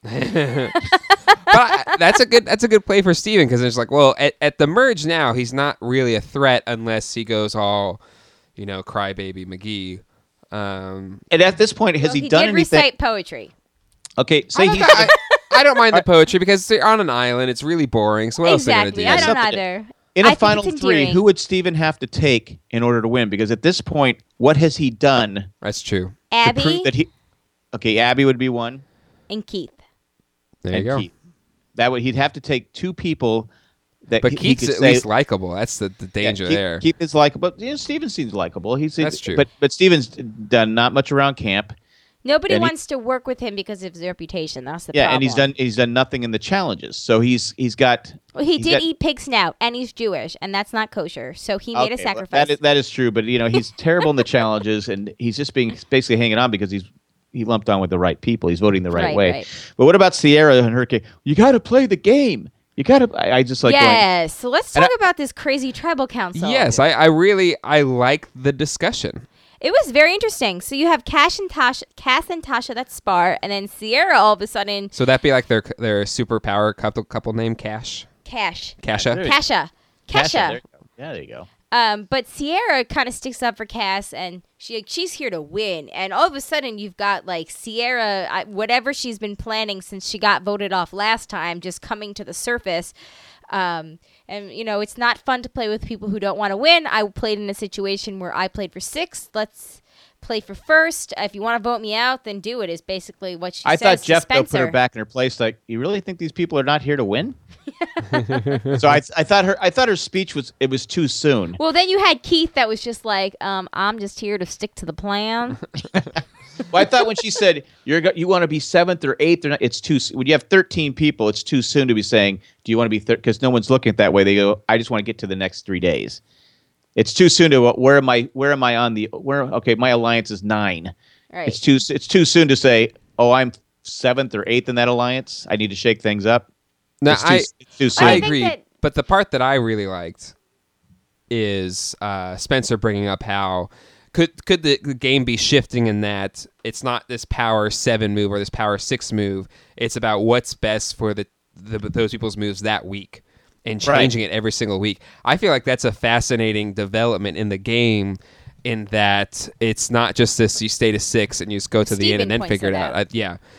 But that's a good play for Steven, because it's like, well, at the merge now, he's not really a threat unless he goes all, crybaby McGee. And at this point, has he done anything? He did recite poetry. Okay, say I don't mind the poetry because they're on an island. It's really boring. So what else are they going to do? I don't either. In a final three, who would Steven have to take in order to win? Because at this point, what has he done? That's true. Abby. To prove that Abby would be one. And Keith. There you go. Keith. That would, he'd have to take two people that. But Keith's at least likable. That's the danger there. Keith is likable. Steven seems likable. That's true. But Steven's done not much around camp. Nobody wants to work with him because of his reputation. That's the problem. And he's done nothing in the challenges. So he's got. Well, he did eat pig snout, and he's Jewish, and that's not kosher. So he made a sacrifice. That is true. But he's terrible in the challenges, and he's just basically hanging on because he lumped on with the right people. He's voting the right way. Right. But what about Sierra and her case? You got to play the game. You got to. I just like. Yes. So let's talk about this crazy tribal council. Yes, I really like the discussion. It was very interesting. So you have Cass and Tasha, that's Spar, and then Sierra all of a sudden. So that'd be like their superpower couple name Kasha. There you go. But Sierra kind of sticks up for Cass, and she's here to win. And all of a sudden, you've got like Sierra, whatever she's been planning since she got voted off last time, just coming to the surface. And it's not fun to play with people who don't want to win. I played in a situation where I played for 6th. Let's play for 1st. If you want to vote me out, then do it. Is basically what she says. I thought Jeff though put her back in her place. Like, you really think these people are not here to win? So I thought her speech was too soon. Well, then you had Keith that was just like, I'm just here to stick to the plan. Well, I thought when she said you want to be 7th or 8th or not, it's too. When you have 13 people, it's too soon to be saying, do you want to be 3rd? Because no one's looking at it that way. They go, I just want to get to the next 3 days. It's too soon to where am I on the okay, my alliance is 9. Right. It's too soon to say, oh, I'm 7th or 8th in that alliance. I need to shake things up. No, it's too soon. I agree. But the part that I really liked is Spencer bringing up how could the game be shifting in that it's not this power 7 move or this power 6 move. It's about what's best for those people's moves that week. And changing it every single week. I feel like that's a fascinating development in the game, in that it's not just this, you stay to 6 and you just go to the end and then figure it out.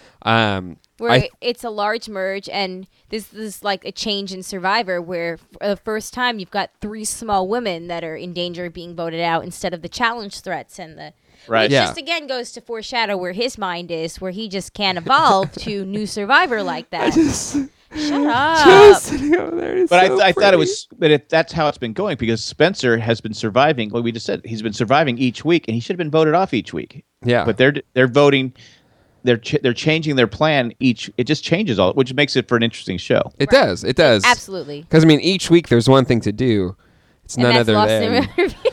It's a large merge, and this is like a change in Survivor, where for the first time you've got 3 small women that are in danger of being voted out instead of the challenge threats. And which just again goes to foreshadow where his mind is, where he just can't evolve to new Survivor like that. Shut up. Just sitting over there. But I thought it was. But that's how it's been going, because Spencer has been surviving. Like we just said, he's been surviving each week, and he should have been voted off each week. Yeah. But they're voting. They're changing their plan each. It just changes all, which makes it for an interesting show. It does. It does. Absolutely. Because each week there's one thing to do. It's none other than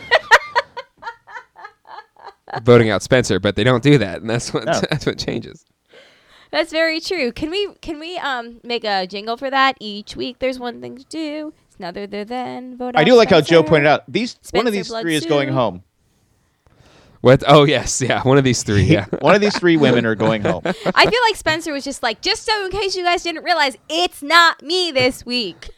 voting out Spencer, but they don't do that, and that's what changes. That's very true. Can we make a jingle for that? Each week there's one thing to do. It's none other than vote out I do like Spencer. how Joe pointed out one of these Blood 3 is Sue. going home. What? Oh yes, yeah. One of these 3. Yeah. One of these 3 women are going home. I feel like Spencer was just like, just so in case you guys didn't realize, it's not me this week.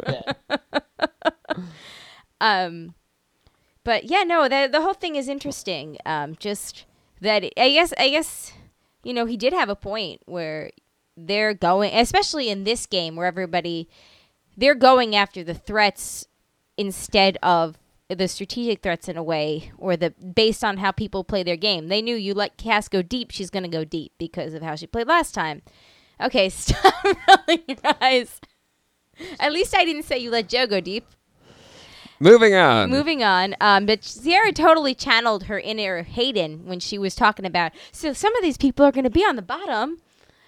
But yeah, no, the whole thing is interesting. Just that I guess. He did have a point where they're going, especially in this game where they're going after the threats instead of the strategic threats in a way, or the based on how people play their game. They knew you let Cass go deep, she's going to go deep because of how she played last time. Okay, stop rolling your eyes. At least I didn't say you let Joe go deep. Moving on. But Sierra totally channeled her inner Hayden when she was talking about, so some of these people are going to be on the bottom.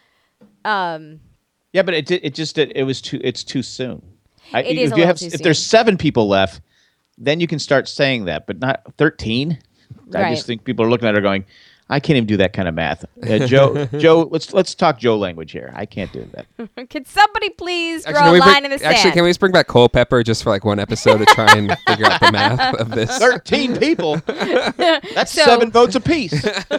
Yeah, but it's too soon. It is a little too soon. If there's 7 people left, then you can start saying that, but not 13. Right. I just think people are looking at her going, I can't even do that kind of math. Joe, let's talk Joe language here. I can't do that. Can somebody please draw Actually, a line in the sand? Actually, can we just bring back Culpepper just for like one episode to try and figure out the math of this? 13 people. That's 7 votes apiece.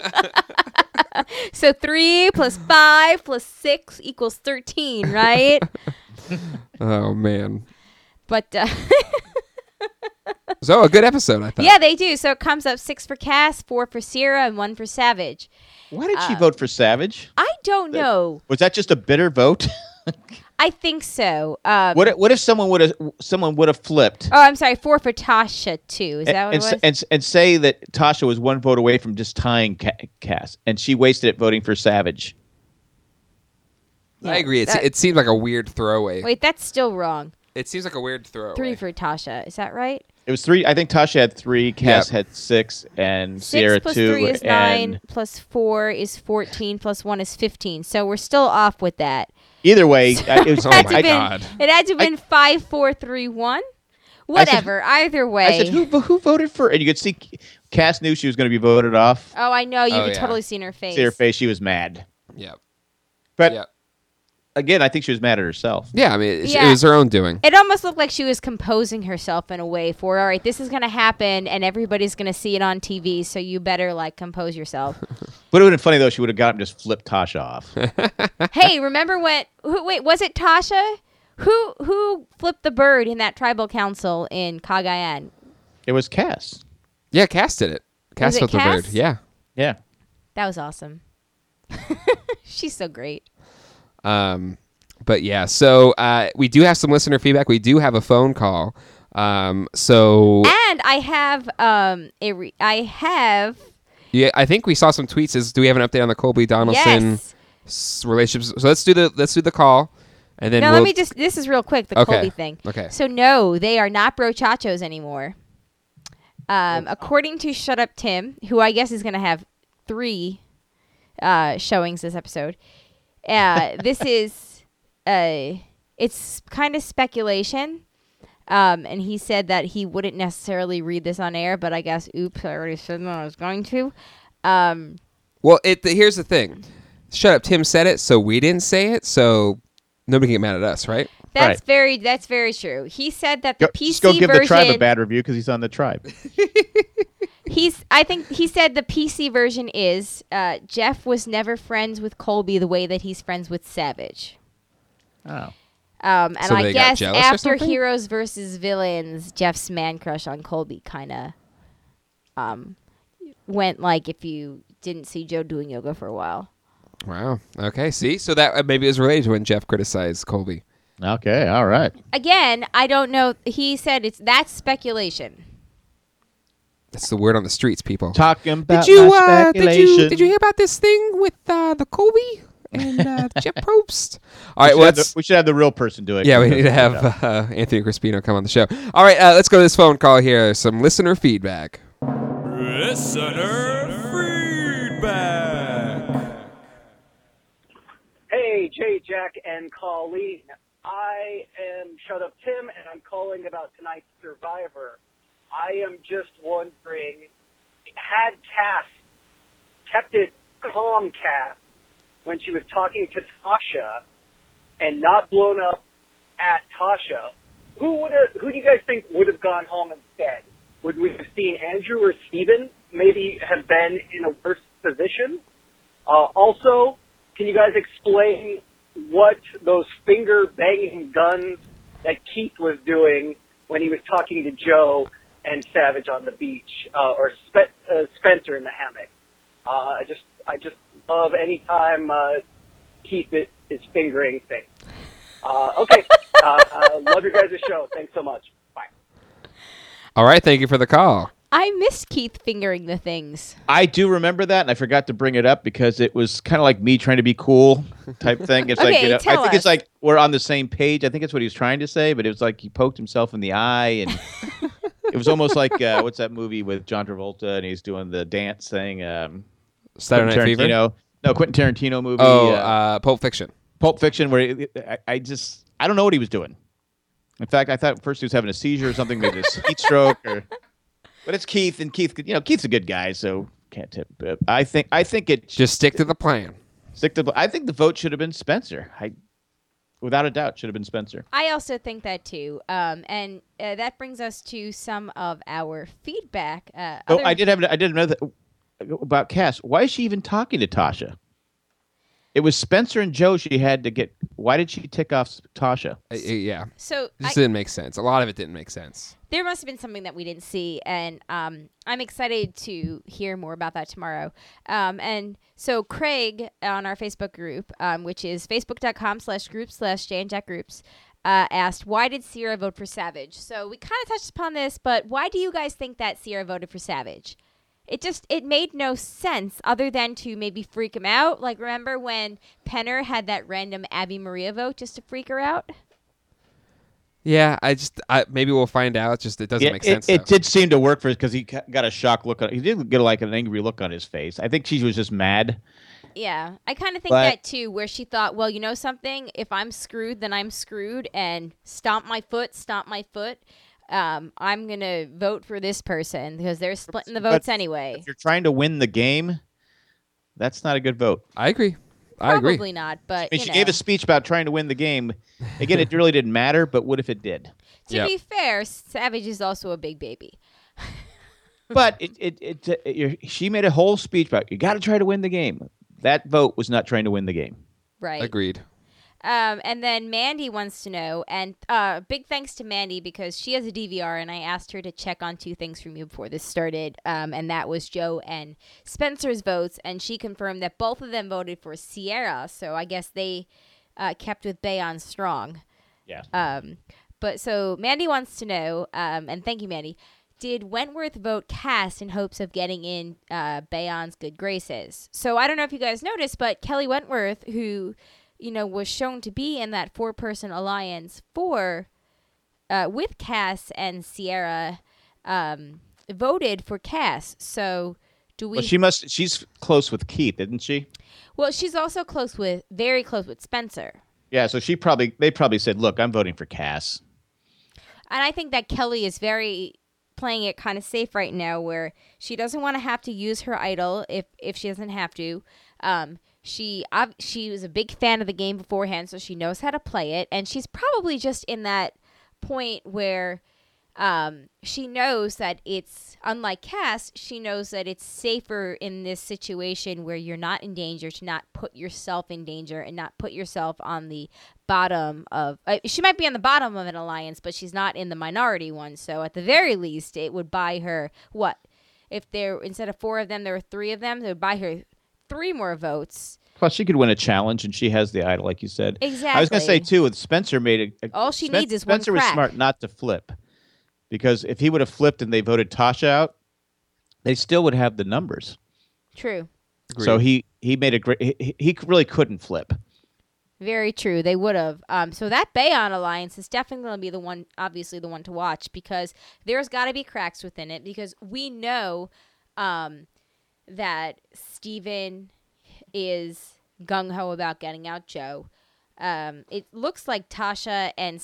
So 3 plus 5 plus 6 equals 13, right? Oh, man. But So a good episode, I thought. yeah, they do. So it comes up 6 for Cass, 4 for Sierra, and 1 for Savage. Why did she vote for Savage? I don't know. Was that just a bitter vote? I think so. What if someone would have flipped? Oh, I'm sorry. 4 for Tasha too. Is that what it was? And say that Tasha was 1 vote away from just tying Cass, and she wasted it voting for Savage. I agree. It seems like a weird throwaway. Wait, that's still wrong. It seems like a weird throwaway. 3 for Tasha. Is that right? It was 3. I think Tasha had 3, Cass had 6, and 6 Sierra plus 2. 3 is 9, plus 4 is 14, plus 1 is 15. So we're still off with that. Either way, it was, Oh my God. It had to have been 5, 4, 3 1. Whatever. Either way. I said, who voted for? And you could see Cass knew she was going to be voted off. Oh, I know. You Oh, could yeah. totally seen her face. See her face. She was mad. Yep. But Yep. again, I think she was mad at herself. Yeah, I mean, Yeah. it was her own doing. It almost looked like she was composing herself in a way for, all right, this is going to happen and everybody's going to see it on TV, so you better, like, compose yourself. But it would have been funny, though, if she would have got him and just flipped Tasha off. Hey, remember when, wait, was it Tasha? Who flipped the bird in that tribal council in Cagayan? It was Cass. Yeah, Cass did it. Cass it flipped the bird. Cass? Yeah. Yeah. That was awesome. She's so great. But yeah, so we do have some listener feedback. We do have a phone call. So And I have yeah, I think we saw some tweets. Do we have an update on the Colby Donaldson relationships? So let's do the call, and then now let me just. This is real quick. The Okay. Colby thing. Okay. So no, they are not brochachos anymore. According to Shut Up Tim, who I guess is going to have 3 showings this episode. This is it's kind of speculation. And he said that he wouldn't necessarily read this on air, but I guess, oops, I already said that I was going to. Well, here's the thing. Shut Up Tim said it, so we didn't say it, so nobody can get mad at us, right? That's very true. He said that the PC just go give version. the tribe a bad review because he's on the tribe. I think he said the PC version is Jeff was never friends with Colby the way that he's friends with Savage. Oh. And So I they got guess jealous or after something? Heroes versus Villains, Jeff's man crush on Colby kind of went like if you didn't see Joe doing yoga for a while. Wow. Okay. See, so that maybe it was related to when Jeff criticized Colby. Okay. All right. Again, I don't know. He said that's speculation. That's the word on the streets, people. Talking about Did you my speculation. did you hear about this thing with the Colby and Jeff Probst? All right, We should have the real person do it. Yeah, we need to have Anthony Crispino come on the show. All right, let's go to this phone call here. Some listener feedback. Listener feedback. Hey, Jay, Jack, and Colleen. I am Shut Up Tim, and I'm calling about tonight's Survivor. I am just wondering, had Cass kept it calm, Cass, when she was talking to Tasha and not blown up at Tasha, who do you guys think would have gone home instead? Would we have seen Andrew or Steven maybe have been in a worse position? Also, can you guys explain what those finger-banging guns that Keith was doing when he was talking to Joe and Savage on the beach, or Spencer in the hammock? I just love any time Keith is fingering things. Okay, love your guys' show. Thanks so much. Bye. All right, thank you for the call. I missed Keith fingering the things. I do remember that, and I forgot to bring it up because it was kind of like me trying to be cool type thing. It's like, Okay, I tell think us. it's like we're on the same page. I think that's what he was trying to say, but it was like he poked himself in the eye, and it was almost like what's that movie with John Travolta, and he's doing the dance thing. Saturday Night Fever. No, Quentin Tarantino movie. Pulp Fiction. Pulp Fiction, where I don't know what he was doing. In fact, I thought first he was having a seizure or something, maybe a heat stroke, but it's Keith, and Keith's a good guy, so can't tip. But I think it Just stick to the plan. I think the vote should have been Spencer. Without a doubt, should have been Spencer. I also think that too. And that brings us to some of our feedback. I did another about Cass. Why is she even talking to Tasha? It was Spencer and Joe she had to get. Why did she tick off Tasha? Yeah. So This didn't make sense. A lot of it didn't make sense. there must have been something that we didn't see, and I'm excited to hear more about that tomorrow. And so Craig on our Facebook group, which is facebook.com/group/JandJackGroups, asked, why did Sierra vote for Savage? So we kind of touched upon this, but why do you guys think that Sierra voted for Savage? It made no sense other than to maybe freak him out. Like, remember when Penner had that random Abby Maria vote just to freak her out? Yeah, maybe we'll find out. Just it doesn't make sense. It did seem to work for us because he got a shocked look on. He didn't get like an angry look on his face. I think she was just mad. Yeah, I kind of think that too, where she thought, well, you know something? If I'm screwed, then I'm screwed, and stomp my foot. I'm going to vote for this person because they're splitting the votes anyway. If you're trying to win the game, that's not a good vote. I agree. Probably not, but she gave a speech about trying to win the game. Again, it really didn't matter, but what if it did? To be fair, Savage is also a big baby. But she made a whole speech about you got to try to win the game. That vote was not trying to win the game. Right. Agreed. And then Mandy wants to know, and big thanks to Mandy because she has a DVR, and I asked her to check on two things from you before this started, and that was Joe and Spencer's votes, and she confirmed that both of them voted for Sierra, so I guess they kept with Bayon strong. Yeah. But so Mandy wants to know, and thank you, Mandy, did Wentworth vote Cass in hopes of getting in Bayon's good graces? So I don't know if you guys noticed, but Kelly Wentworth, who was shown to be in that 4-person alliance with Cass and Sierra, voted for Cass. So do we? Well, she's close with Keith, isn't she? Well, she's also very close with Spencer. Yeah, so they probably said, "Look, I'm voting for Cass." And I think that Kelly is very playing it kind of safe right now, where she doesn't want to have to use her idol if she doesn't have to. She was a big fan of the game beforehand, so she knows how to play it, and she's probably just in that point where she knows that it's, unlike Cass, she knows that it's safer in this situation where you're not in danger to not put yourself in danger and not put yourself on the bottom of she might be on the bottom of an alliance, but she's not in the minority one, so at the very least it would buy her if there, instead of 4 of them, there were 3 of them, it would buy her 3 more votes. Plus, she could win a challenge, and she has the idol, like you said. Exactly. I was going to say, too, with Spencer all she needs is one Spencer was smart not to flip. Because if he would have flipped and they voted Tasha out, they still would have the numbers. True. Agreed. So he made a great... He really couldn't flip. Very true. They would have. So that Bayon alliance is definitely going to be the one, obviously the one to watch, because there's got to be cracks within it, because we know that Steven is gung-ho about getting out Joe. It looks like Tasha and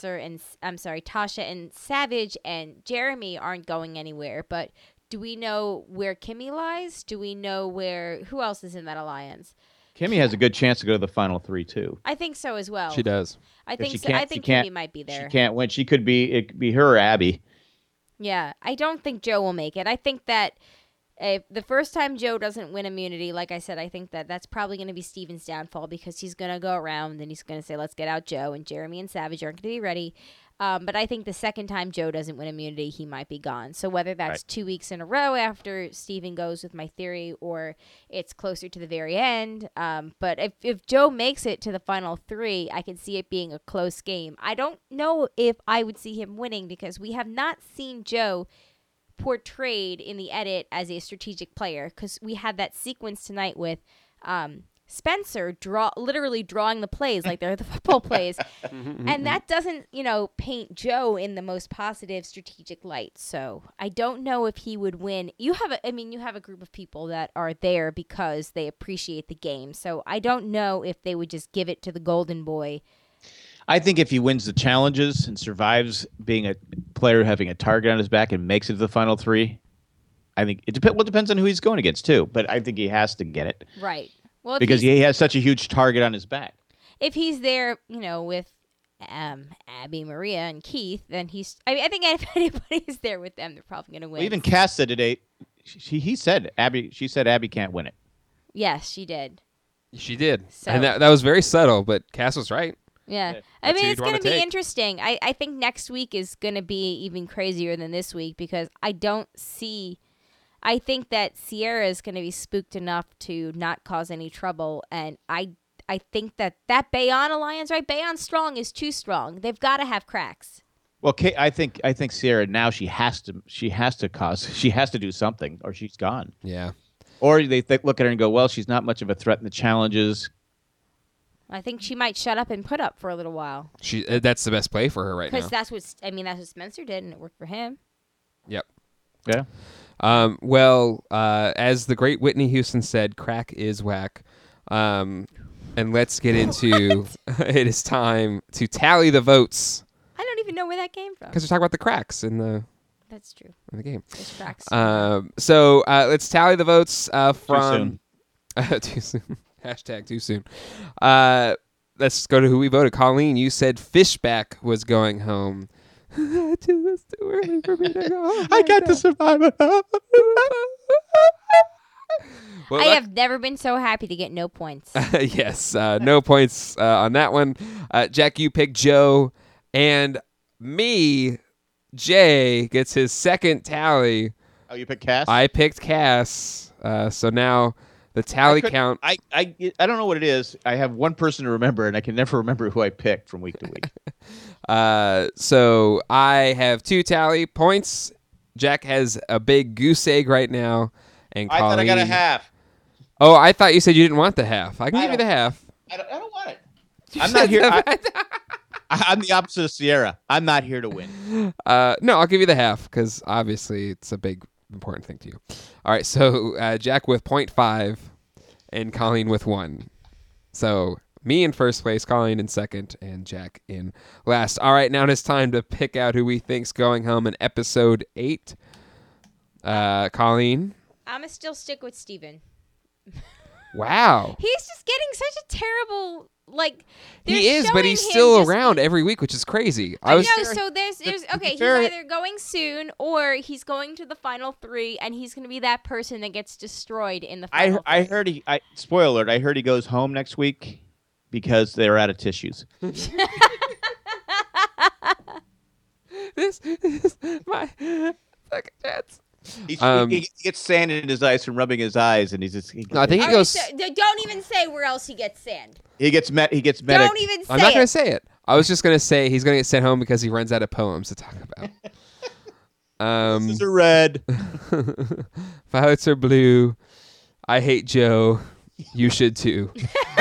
Savage and Jeremy aren't going anywhere, but do we know where Kimmy lies? Do we know who else is in that alliance? Kimmy has a good chance to go to the final 3, too. I think so as well. She does. I think so. I think Kimmy might be there. She can't win. It could be her or Abby. Yeah, I don't think Joe will make it. I think that if the first time Joe doesn't win immunity, like I said, I think that's probably going to be Steven's downfall, because he's going to go around and he's going to say, let's get out Joe, and Jeremy and Savage aren't going to be ready. But I think the second time Joe doesn't win immunity, he might be gone. So whether that's 2 weeks in a row after Steven goes with my theory, or it's closer to the very end. But if Joe makes it to the final 3, I could see it being a close game. I don't know if I would see him winning because we have not seen Joe portrayed in the edit as a strategic player, because we had that sequence tonight with Spencer literally drawing the plays like they're the football plays, and that doesn't paint Joe in the most positive strategic light. So I don't know if he would win. You have a group of people that are there because they appreciate the game, so I don't know if they would just give it to the golden boy. I think if he wins the challenges and survives being a player having a target on his back and makes it to the final 3, I think it depends on who he's going against too. But I think he has to get it. Right. Well, because he has such a huge target on his back. If he's there, with Abby, Maria, and Keith, then he's. I think if anybody's there with them, they're probably going to win. Well, even Cass said today, she said Abby can't win it. Yes, she did. She did, So. and that was very subtle, but Cass was right. Yeah. That's who it's you'd going wanna to be take. interesting. I think next week is going to be even crazier than this week because I think that Sierra is going to be spooked enough to not cause any trouble, and I think that Bayonne alliance, right? Bayonne strong is too strong. They've got to have cracks. Well, I think Sierra now she has to do something or she's gone. Yeah. Or they look at her and go, well, she's not much of a threat in the challenges. I think she might shut up and put up for a little while. That's the best play for her right now. Because that's what Spencer did, and it worked for him. Yep. Yeah. As the great Whitney Houston said, crack is whack. And let's get into it is time to tally the votes. I don't even know where that came from. Because we're talking about the cracks in the That's true. game. There's cracks. So let's tally the votes from... Too soon. Too soon. Hashtag too soon. Let's go to who we voted. Colleen, you said Fishback was going home. It's too early for me to go home. I got to survive. Well, I have never been so happy to get no points. yes, no points on that one. Jack, you picked Joe, and me, Jay, gets his second tally. Oh, you picked Cass? I picked Cass. So now the tally count. I don't know what it is. I have one person to remember, and I can never remember who I picked from week to week. So I have 2 tally points. Jack has a big goose egg right now, and I Colleen, thought I got a half. Oh, I thought you said you didn't want the half. I can give you the half. I don't want it. I'm not here. I'm the opposite of Sierra. I'm not here to win. No, I'll give you the half because obviously it's a big, important thing to you. All right, so Jack with 0.5 and Colleen with 1. So me in first place, Colleen in second, and Jack in last. All right, now it's time to pick out who we think's going home in episode 8. Colleen? I'm going to still stick with Steven. Wow. He's just getting such a terrible, he is, but he's still around every week, which is crazy. I know, so there's okay, he's fair- either going soon or he's going to the final 3 and he's going to be that person that gets destroyed in the final I 3. heard spoiler alert, I heard he goes home next week because they're out of tissues. This is my second chance. He gets sand in his eyes from rubbing his eyes, and he's just. No, I think he All right, goes. so don't even say where else he gets sand. He gets medic. Don't even say I'm not going to it. say it. I was just going to say he's going to get sent home because he runs out of poems to talk about. This is a red. Violets are blue. I hate Joe. You should too.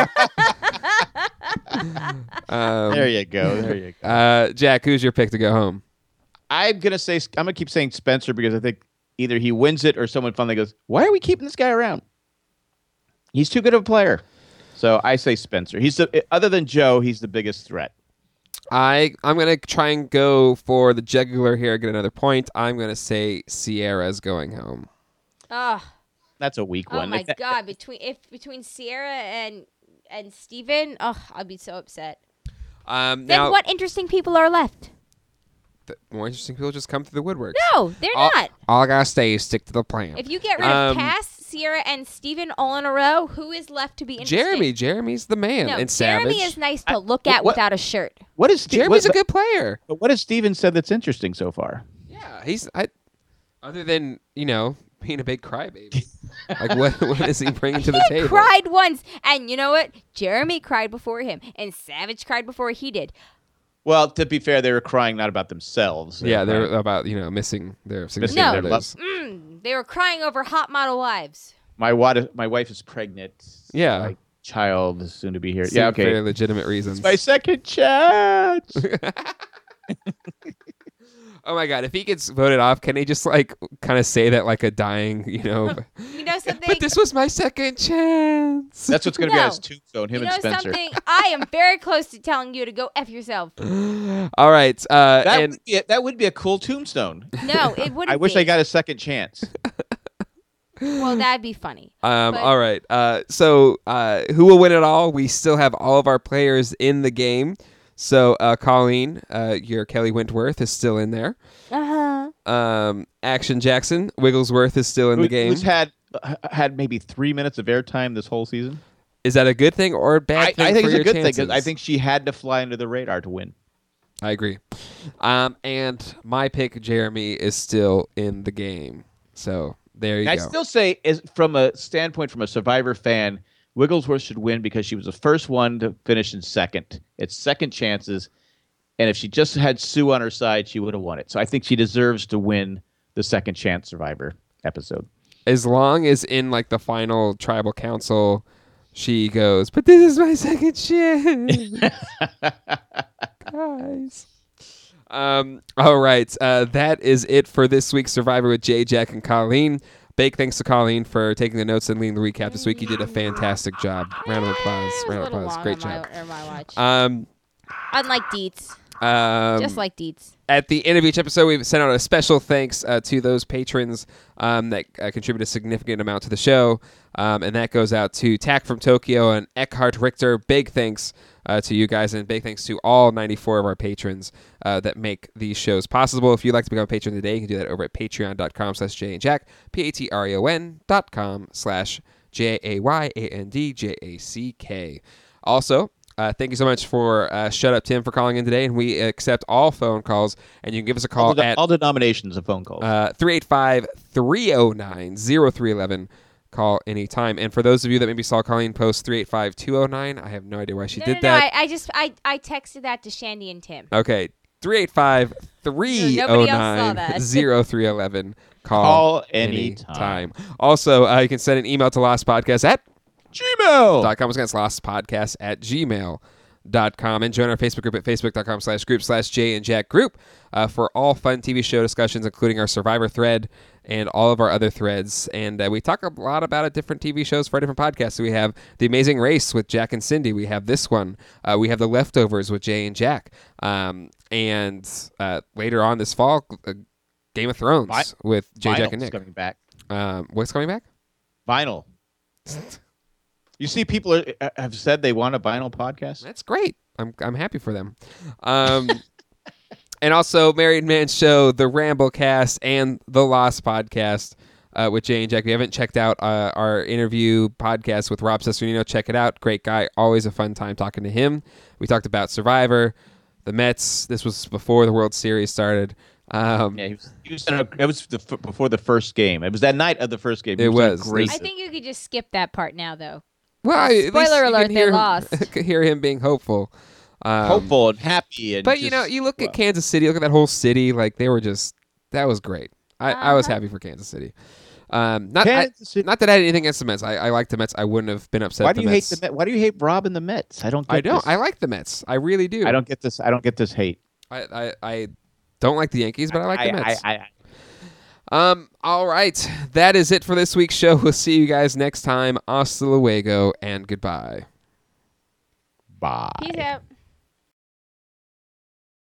There you go. Jack, who's your pick to go home? I'm gonna keep saying Spencer because I think either he wins it or someone finally goes, "Why are we keeping this guy around? He's too good of a player." So I say Spencer. Other than Joe, he's the biggest threat. I'm going to try and go for the jugular here, get another point. I'm going to say Sierra's going home. Oh, That's a weak one. my God! Between Sierra and Steven, I'd be so upset. Then Now, what interesting people are left? the more interesting people just come through the woodwork. No, they're not. All I got to say is stick to the plan. If you get rid of Cass, Sierra and Steven all in a row. Who is left to be interesting? Jeremy's the man. No, and Jeremy Savage. is nice to look at what- without a shirt. What is Jeremy's a good player. But what has Steven said that's interesting so far? Yeah, other than being a big crybaby. Like what is he bringing to the He table? cried once, and you know what? Jeremy cried before him, and Savage cried before he did. Well, to be fair, they were crying not about themselves. Yeah, they're crying- about missing their significant Missing their others. They were crying over hot model wives. my wife is pregnant. Yeah. My child is soon to be here. Seem Yeah, okay. very legitimate reasons. My second chance. Oh my god, if he gets voted off, can he just kind of say that like a dying, You know something? but this was my second chance. That's what's going to be on No. his tombstone. Him you and know Spencer. something? I am very close to telling you to go F yourself. All right. That And would be a cool tombstone. No, it wouldn't I wish be. I got a second chance. Well, that'd be funny. all right. So who will win it all? We still have all of our players in the game. So Colleen, your Kelly Wentworth is still in there. Action Jackson Wigglesworth is still in the game. Who's had maybe 3 minutes of airtime this whole season? Is that a good thing or a bad thing? I think for it's a your good thing chances? because I think she had to fly under the radar to win. I agree. And my pick, Jeremy, is still in the game. So there you I go. still say, from a standpoint from a Survivor fan, Wigglesworth should win because she was the first one to finish in second. It's second chances. And if she just had Sue on her side, she would have won it. So I think she deserves to win the second chance Survivor episode. As long as in the final tribal council, she goes, but this is my second chance. Guys. All right. That is it for this week's Survivor with Jay, Jack, and Colleen. Big thanks to Colleen for taking the notes and leading the recap this week. You did a fantastic job. Round of applause. It was Round a of little applause. long Great on job. my watch. Um, Unlike Dietz. Just like Dietz. At the end of each episode, we've sent out a special thanks to those patrons that contribute a significant amount to the show. And that goes out to Tack from Tokyo and Eckhart Richter. Big thanks to you guys, and big thanks to all 94 of our patrons that make these shows possible. If you'd like to become a patron today, you can do that over at patreon.com/JayandJack, patreon.com/JAYANDJACK. Also, thank you so much for Shut Up Tim for calling in today, and we accept all phone calls, and you can give us a call at all denominations of phone calls. 385-309-0311. Call anytime. And for those of you that maybe saw Colleen post 385-209, I have no idea why she did that. I texted that to Shandy and Tim. Okay, 385-309-0311. Call anytime. Also, you can send an email to lostpodcast at Gmail. .com. Against lostpodcast at gmail.com, and join our Facebook group at facebook.com/group/Jay and Jack group for all fun TV show discussions, including our Survivor thread and all of our other threads. And we talk a lot about different TV shows for our different podcasts. So we have The Amazing Race with Jack and Cindy. We have this one. We have The Leftovers with Jay and Jack. And later on this fall, Game of Thrones with Jay, Jack, and Nick. Coming back. What's coming back? Vinyl. You see, people have said they want a vinyl podcast. That's great. I'm happy for them. And also Married Man Show, the Ramblecast, and the Lost Podcast with Jay and Jack. If you haven't checked out our interview podcast with Rob Cesternino, check it out. Great guy. Always a fun time talking to him. We talked about Survivor, the Mets. This was before the World Series started. Yeah, it was before the first game. It was that night of the first game. It was. Great. I think you could just skip that part now, though. Well, at least Spoiler you alert, can they hear lost. hear him being hopeful. Hopeful and happy. And But, you look at Kansas City, look at that whole city. They were just, that was great. I was happy for Kansas City. Not that I had anything against the Mets. I like the Mets. I wouldn't have been upset. Why do you hate the Mets? Why do you hate Rob and the Mets? I don't. I like the Mets. I really do. I don't get this. I don't get this hate. I don't like the Yankees, but I like the Mets. I All right. That is it for this week's show. We'll see you guys next time. Hasta luego and goodbye. Bye. Peace out.